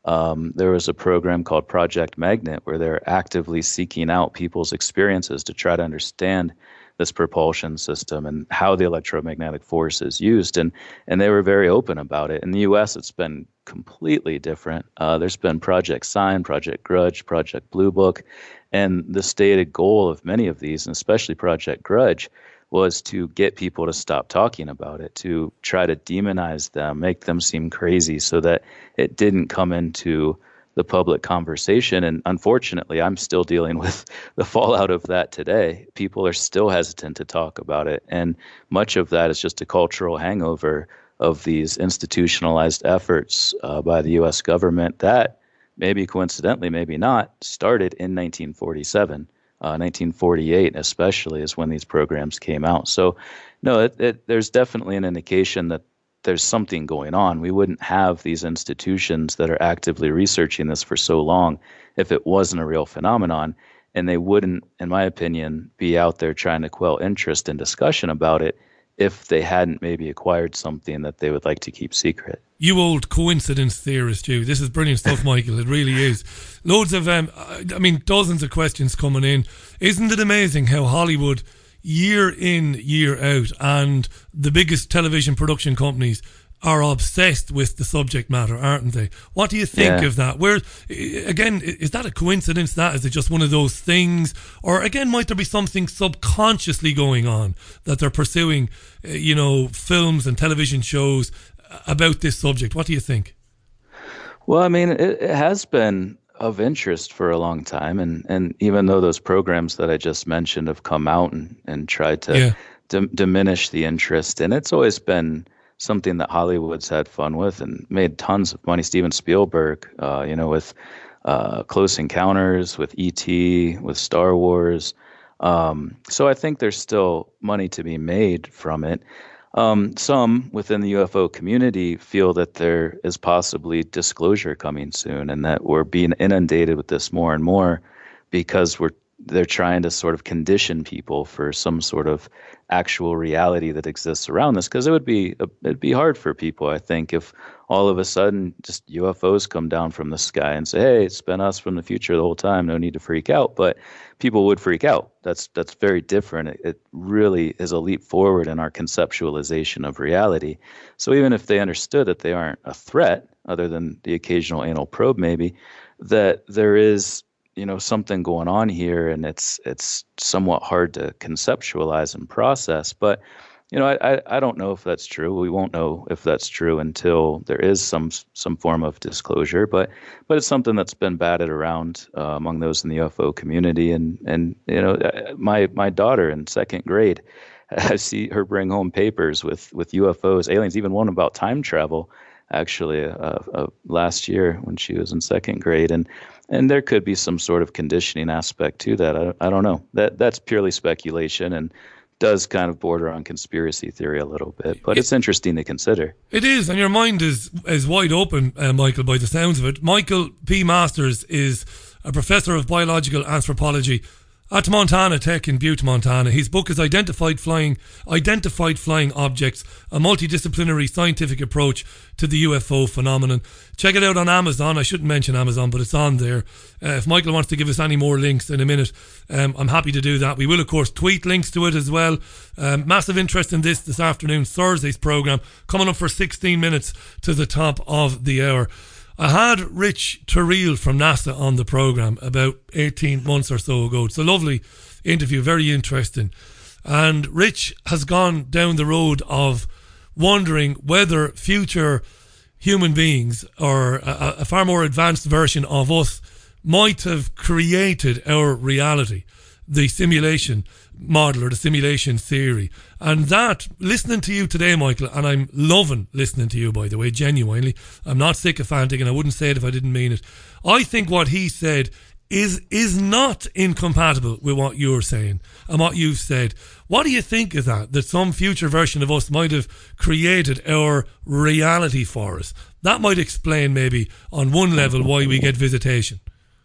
Um, there was a program called Project Magnet where they're actively seeking out people's experiences to try to understand this propulsion system and how the electromagnetic force is used. And, and they were very open about it. In the U S, it's been completely different. Uh, there's been Project Sign, Project Grudge, Project Blue Book. And the stated goal of many of these, and especially Project Grudge, was to get people to stop talking about it, to try to demonize them, make them seem crazy so that it didn't come into the public conversation. And unfortunately, I'm still dealing with the fallout of that today. People are still hesitant to talk about it. And much of that is just a cultural hangover of these institutionalized efforts uh, by the U S government that, maybe coincidentally, maybe not, started in nineteen forty-seven. Uh, nineteen forty-eight especially is when these programs came out. So no, it, it, there's definitely an indication that there's something going on. We wouldn't have these institutions that are actively researching this for so long if it wasn't a real phenomenon. And they wouldn't, in my opinion, be out there trying to quell interest and discussion about it if they hadn't maybe acquired something that they would like to keep secret. You old coincidence theorist, you. This is brilliant stuff, Michael. It really is. Loads of, um, I mean, dozens of questions coming in. Isn't it amazing how Hollywood, year in, year out, and the biggest television production companies are obsessed with the subject matter, aren't they? What do you think yeah. of that? Where, again, is that a coincidence? That is it just one of those things? Or again, might there be something subconsciously going on that they're pursuing, you know, films and television shows about this subject? What do you think? Well, I mean, it, it has been of interest for a long time. And, and even though those programs that I just mentioned have come out and, and tried to yeah. d- diminish the interest, and it's always been something that Hollywood's had fun with and made tons of money. Steven Spielberg, uh, you know, with uh, Close Encounters, with E T, with Star Wars. Um, so I think there's still money to be made from it. Um, some within the U F O community feel that there is possibly disclosure coming soon and that we're being inundated with this more and more because we're they're trying to sort of condition people for some sort of actual reality that exists around this, because it would be it'd be hard for people, I think, if all of a sudden just U F Os come down from the sky and say, hey, it's been us from the future the whole time, no need to freak out. But people would freak out. That's that's very different. It, it really is a leap forward in our conceptualization of reality. So even if they understood that they aren't a threat, other than the occasional anal probe maybe, that there is, you know, something going on here, and it's it's somewhat hard to conceptualize and process. But, you know, I, I, I don't know if that's true. We won't know if that's true until there is some some form of disclosure. But but it's something that's been batted around uh, among those in the U F O community. And, and you know, my my daughter in second grade, I see her bring home papers with, with U F Os, aliens, even one about time travel, actually, uh, uh, last year when she was in second grade. And And there could be some sort of conditioning aspect to that. I, I don't know. That that's purely speculation and does kind of border on conspiracy theory a little bit. But it, it's interesting to consider. It is, and your mind is is wide open, uh, Michael, by the sounds of it. Michael P. Masters is a professor of biological anthropology at Montana Tech in Butte, Montana. His book is Identified Flying Identified Flying Objects, a multidisciplinary scientific approach to the U F O phenomenon. Check it out on Amazon. I shouldn't mention Amazon, but it's on there. Uh, if Michael wants to give us any more links in a minute, um, I'm happy to do that. We will, of course, tweet links to it as well. Um, massive interest in this this afternoon, Thursday's programme, coming up for sixteen minutes to the top of the hour. I had Rich Terrell from NASA on the programme about eighteen months or so ago. It's a lovely interview, very interesting. And Rich has gone down the road of wondering whether future human beings, or a, a far more advanced version of us, might have created our reality, the simulation model or the simulation theory. And that, listening to you today, Michael, and I'm loving listening to you, by the way, genuinely, I'm not sycophantic and I wouldn't say it if I didn't mean it. I think what he said is is not incompatible with what you're saying and what you've said. What do you think of that, that some future version of us might have created our reality for us? That might explain maybe on one level why we get visitation.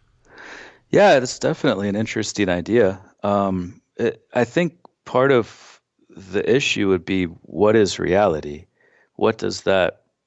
Yeah, it's definitely an interesting idea. Um, it, I think part of the issue would be, what is reality? What does that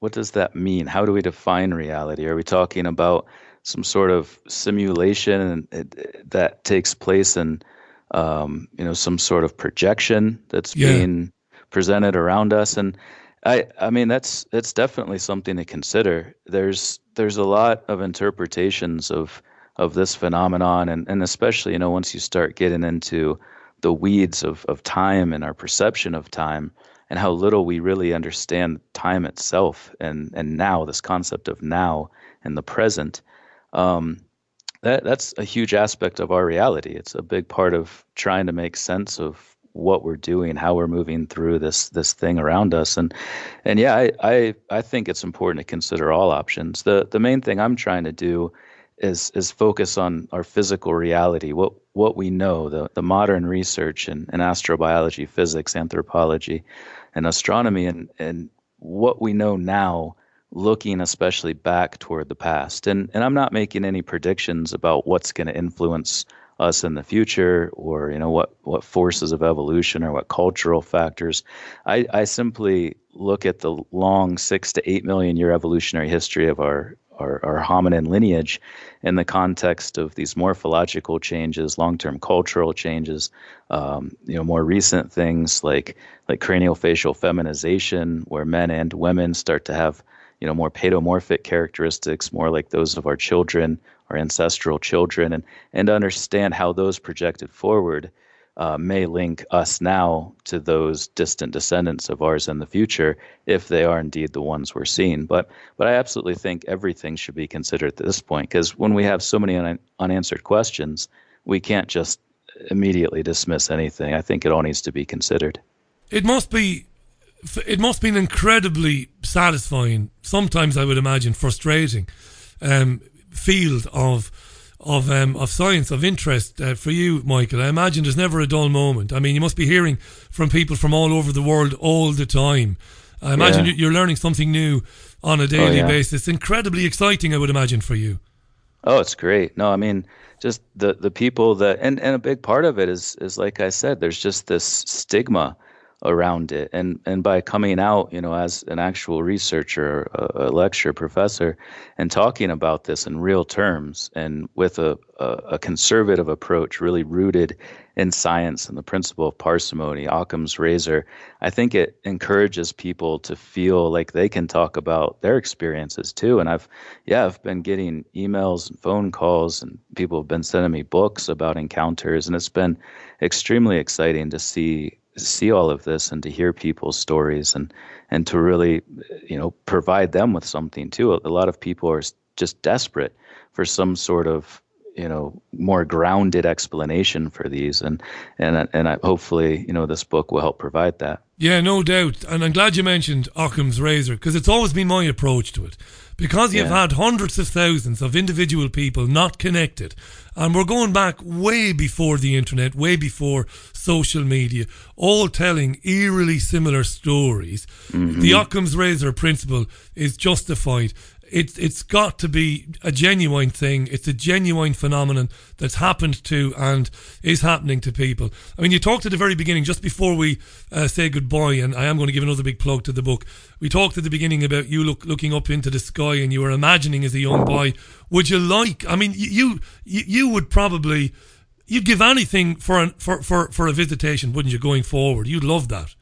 what does that mean? How do we define reality? Are we talking about some sort of simulation that takes place in, um, you know, some sort of projection that's yeah. being presented around us? And I, I mean, that's that's definitely something to consider. There's there's a lot of interpretations of of this phenomenon, and, and especially, you know, once you start getting into the weeds of, of time and our perception of time, and how little we really understand time itself, and, and now, this concept of now and the present, um, that that's a huge aspect of our reality. It's a big part of trying to make sense of what we're doing, how we're moving through this this thing around us. And and yeah, I, I I think it's important to consider all options. The the main thing I'm trying to do is is focus on our physical reality, what what we know, the, the modern research in, in astrobiology, physics, anthropology, and astronomy, and, and what we know now, looking especially back toward the past. And and I'm not making any predictions about what's going to influence us in the future, or, you know, what, what forces of evolution or what cultural factors. I, I simply look at the long six to eight million year evolutionary history of our, our, our hominin lineage in the context of these morphological changes, long-term cultural changes, um, you know, more recent things like, like craniofacial feminization, where men and women start to have, you know, more paedomorphic characteristics, more like those of our children, our ancestral children, and, and understand how those projected forward uh, may link us now to those distant descendants of ours in the future, if they are indeed the ones we're seeing. But but I absolutely think everything should be considered at this point, because when we have so many un- unanswered questions, we can't just immediately dismiss anything. I think it all needs to be considered. It must be It must be incredibly satisfying, sometimes I would imagine frustrating, um, field of of um, of science, of interest uh, for you, Michael. I imagine there's never a dull moment. I mean, you must be hearing from people from all over the world all the time. I imagine yeah. you're learning something new on a daily oh, yeah. basis. Incredibly exciting, I would imagine, for you. Oh, it's great. No, I mean, just the, the people that, and, and a big part of it is, is, like I said, there's just this stigma around it, and and by coming out, you know, as an actual researcher, a, a lecturer, professor, and talking about this in real terms, and with a, a a conservative approach, really rooted in science and the principle of parsimony, Occam's razor, I think it encourages people to feel like they can talk about their experiences too. And I've yeah I've been getting emails and phone calls, and people have been sending me books about encounters, and it's been extremely exciting to see see all of this and to hear people's stories, and and to really, you know, provide them with something too. A lot of people are just desperate for some sort of, you know, more grounded explanation for these, and and and I, hopefully, you know, this book will help provide that. Yeah, no doubt. And I'm glad you mentioned Occam's razor, because it's always been my approach to it. Because you've yeah. had hundreds of thousands of individual people not connected, and we're going back way before the internet, way before social media, all telling eerily similar stories. Mm-hmm. The Occam's razor principle is justified. It's it's got to be a genuine thing. It's a genuine phenomenon that's happened to and is happening to people. I mean, you talked at the very beginning, just before we uh, say goodbye, and I am going to give another big plug to the book. We talked at the beginning about you look, looking up into the sky, and you were imagining as a young boy. Would you like? I mean, you you, you would probably you'd give anything for, an, for for for a visitation, wouldn't you? Going forward, you'd love that.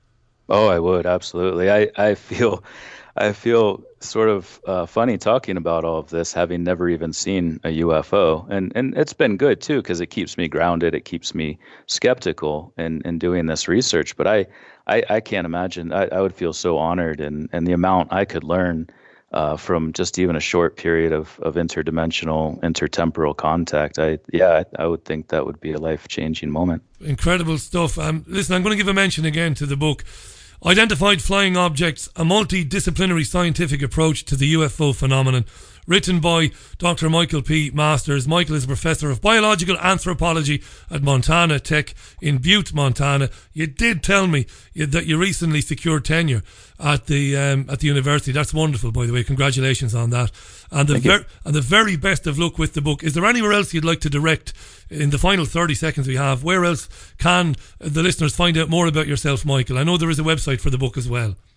Oh, I would, absolutely. I I feel. I feel sort of uh, funny talking about all of this, having never even seen a U F O. And and it's been good, too, because it keeps me grounded. It keeps me skeptical in, in doing this research. But I, I, I can't imagine. I, I would feel so honored, and, and the amount I could learn uh, from just even a short period of, of interdimensional, intertemporal contact. I Yeah, I, I would think that would be a life-changing moment. Incredible stuff. Um, listen, I'm going to give a mention again to the book, Identified Flying Objects, a multidisciplinary scientific approach to the U F O phenomenon, written by Doctor Michael P. Masters. Michael is a professor of biological anthropology at Montana Tech in Butte, Montana. You did tell me that you recently secured tenure at the um, at the university. That's wonderful, by the way. Congratulations on that. And the ver- and the very best of luck with the book. Is there anywhere else you'd like to direct, in the final thirty seconds we have, where else can the listeners find out more about yourself, Michael? I know there is a website for the book as well.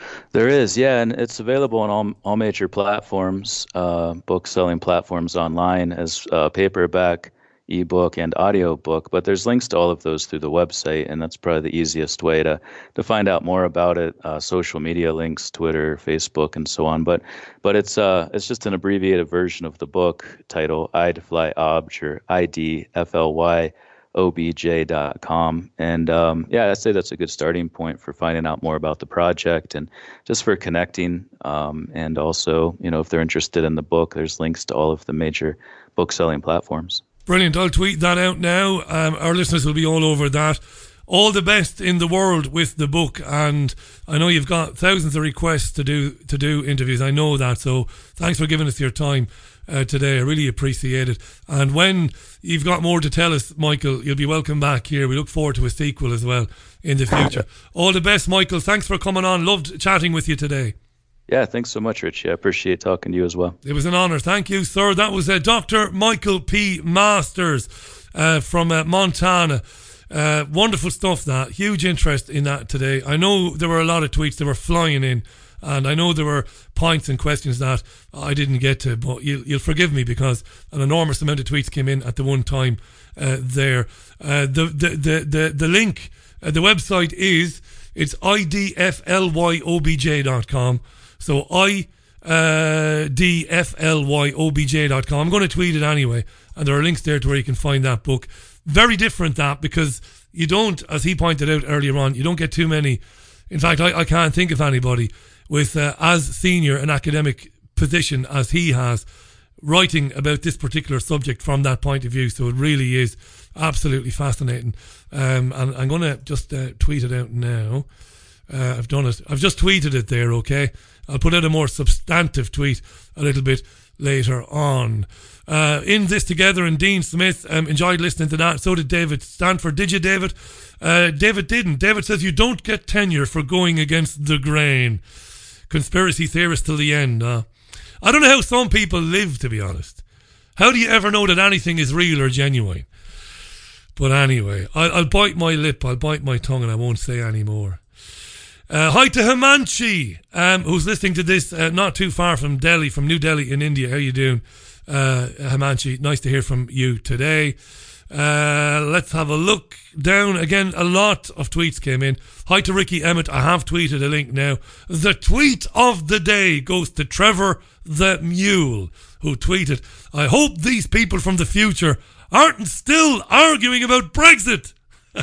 There is, yeah, and it's available on all all major platforms, uh, book selling platforms online as uh, paperback, ebook, and audiobook. But there's links to all of those through the website, and that's probably the easiest way to to find out more about it. Uh, social media links, Twitter, Facebook, and so on. But but it's uh it's just an abbreviated version of the book title, I'd Fly Obj, or I D F L Y O B J dot com. And um, yeah, I'd say that's a good starting point for finding out more about the project and just for connecting. Um, and also, you know, if they're interested in the book, there's links to all of the major book selling platforms. Brilliant. I'll tweet that out now. Um, our listeners will be all over that. All the best in the world with the book, and I know you've got thousands of requests to do to do interviews. I know that, so thanks for giving us your time uh, today. I really appreciate it. And when you've got more to tell us, Michael, you'll be welcome back here. We look forward to a sequel as well in the future. All the best, Michael. Thanks for coming on. Loved chatting with you today. Yeah, thanks so much, Richie. I appreciate talking to you as well. It was an honour. Thank you, sir. That was uh, Doctor Michael P. Masters uh, from uh, Montana. Uh, wonderful stuff, that. Huge interest in that today. I know there were a lot of tweets that were flying in, and I know there were points and questions that I didn't get to, but you'll, you'll forgive me because an enormous amount of tweets came in at the one time uh, there. Uh, the, the, the, the, the link, uh, the website is, it's I D F L Y O B J dot com. So I D F L Y O B J dot com. I'm going to tweet it anyway, and there are links there to where you can find that book. Very different, that, because you don't, as he pointed out earlier on, you don't get too many. In fact, I, I can't think of anybody with uh, as senior an academic position as he has, writing about this particular subject from that point of view. So it really is absolutely fascinating. Um, and I'm going to just uh, tweet it out now. Uh, I've done it. I've just tweeted it there, okay? I'll put out a more substantive tweet a little bit later on. Uh, in this together, and Dean Smith um, enjoyed listening to that. So did David Stanford. Did you, David? Uh, David didn't. David says you don't get tenure for going against the grain. Conspiracy theorist till the end. Uh, I don't know how some people live, to be honest. How do you ever know that anything is real or genuine? But anyway, I'll, I'll bite my lip, I'll bite my tongue, and I won't say any more. Uh, hi to Himanshi, um, who's listening to this uh, not too far from Delhi, from New Delhi in India. How you doing, uh, Himanshi? Nice to hear from you today. Uh, let's have a look down. Again, a lot of tweets came in. Hi to Ricky Emmett. I have tweeted a link now. The tweet of the day goes to Trevor the Mule, who tweeted, I hope these people from the future aren't still arguing about Brexit.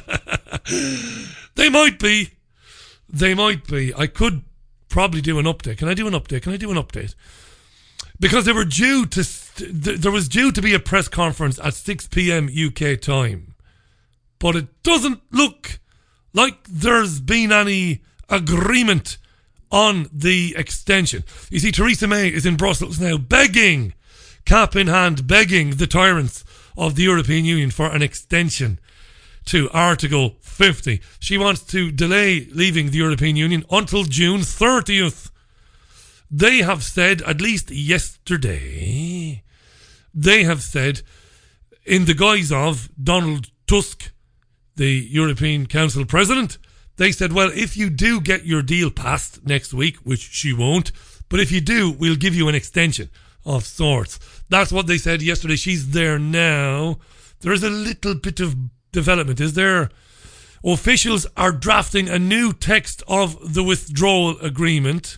They might be. They might be. I could probably do an update. Can I do an update? Can I do an update? Because they were due to, st- there was due to be a press conference at six p.m. U K time. But it doesn't look like there's been any agreement on the extension. You see, Theresa May is in Brussels now begging, cap in hand, begging the tyrants of the European Union for an extension to Article fifty. She wants to delay leaving the European Union until June thirtieth. They have said, at least yesterday, they have said, in the guise of Donald Tusk, the European Council President, they said, well, if you do get your deal passed next week, which she won't, but if you do, we'll give you an extension of sorts. That's what they said yesterday. She's there now. There is a little bit of development, is there? Officials are drafting a new text of the withdrawal agreement.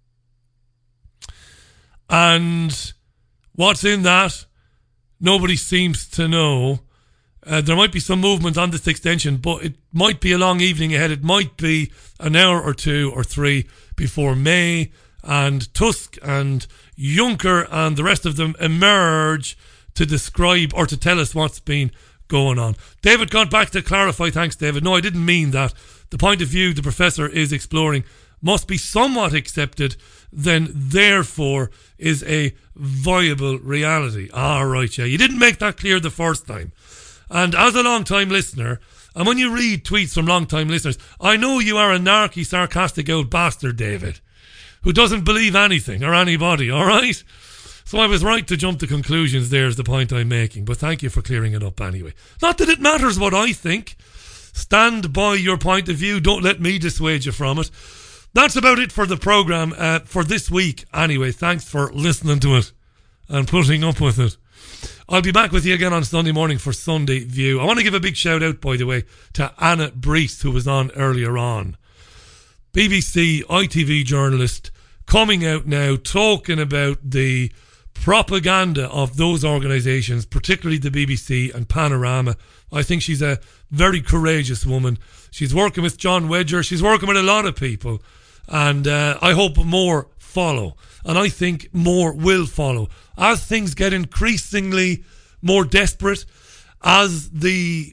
And what's in that? Nobody seems to know. Uh, there might be some movement on this extension, but it might be a long evening ahead. It might be an hour or two or three before May and Tusk and Juncker and the rest of them emerge to describe or to tell us what's been going on. David got back to clarify. Thanks, David. No, I didn't mean that. The point of view the professor is exploring must be somewhat accepted, then therefore is a viable reality. Ah, right, yeah. You didn't make that clear the first time. And as a long-time listener, and when you read tweets from long-time listeners, I know you are a narky, sarcastic old bastard, David, who doesn't believe anything or anybody, all right? So I was right to jump to conclusions. There's the point I'm making. But thank you for clearing it up anyway. Not that it matters what I think. Stand by your point of view. Don't let me dissuade you from it. That's about it for the programme uh, for this week. Anyway, thanks for listening to it and putting up with it. I'll be back with you again on Sunday morning for Sunday View. I want to give a big shout out, by the way, to Anna Brees, who was on earlier on. B B C, I T V journalist, coming out now talking about the propaganda of those organisations, particularly the B B C and Panorama. I think she's a very courageous woman. She's working with John Wedger. She's working with a lot of people. And uh, I hope more follow. And I think more will follow. As things get increasingly more desperate, as the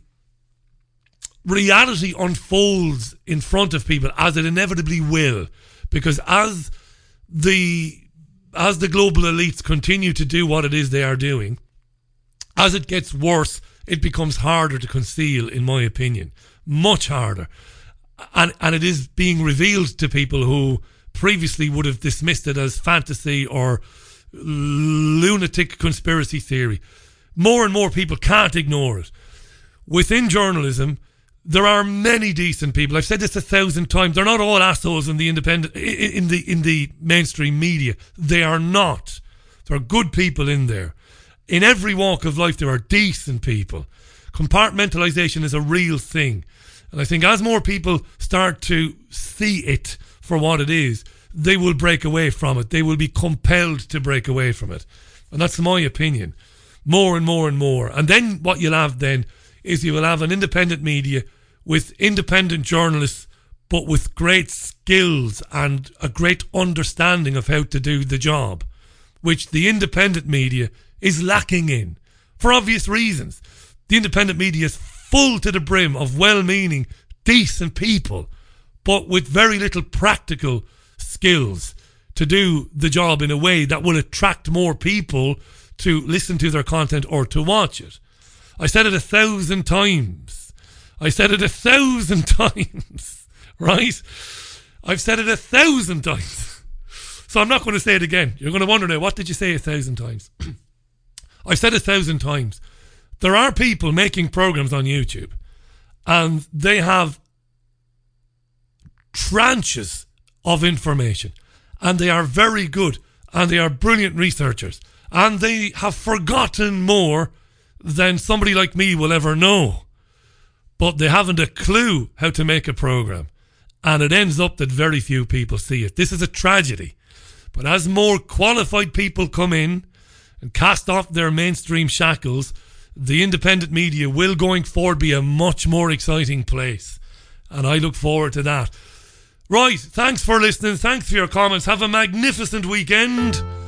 reality unfolds in front of people, as it inevitably will, because as the as the global elites continue to do what it is they are doing, as it gets worse, it becomes harder to conceal, in my opinion. Much harder. And and it is being revealed to people who previously would have dismissed it as fantasy or lunatic conspiracy theory. More and more people can't ignore it. Within journalism, there are many decent people. I've said this a thousand times. They're not all assholes in the independent, in the in the mainstream media. They are not. There are good people in there. In every walk of life, there are decent people. Compartmentalization is a real thing. And I think as more people start to see it for what it is, they will break away from it. They will be compelled to break away from it. And that's my opinion. More and more and more. And then what you'll have then is you will have an independent media with independent journalists, but with great skills and a great understanding of how to do the job, which the independent media is lacking in, for obvious reasons. The independent media is full to the brim of well-meaning, decent people, but with very little practical skills to do the job in a way that will attract more people to listen to their content or to watch it. I said it a thousand times. I said it a thousand times, right? I've said it a thousand times. So I'm not going to say it again. You're going to wonder now, what did you say a thousand times? I've said it a thousand times. There are people making programs on YouTube and they have tranches of information and they are very good and they are brilliant researchers and they have forgotten more than somebody like me will ever know. But they haven't a clue how to make a program. And it ends up that very few people see it. This is a tragedy. But as more qualified people come in and cast off their mainstream shackles, the independent media will going forward be a much more exciting place. And I look forward to that. Right, thanks for listening. Thanks for your comments. Have a magnificent weekend.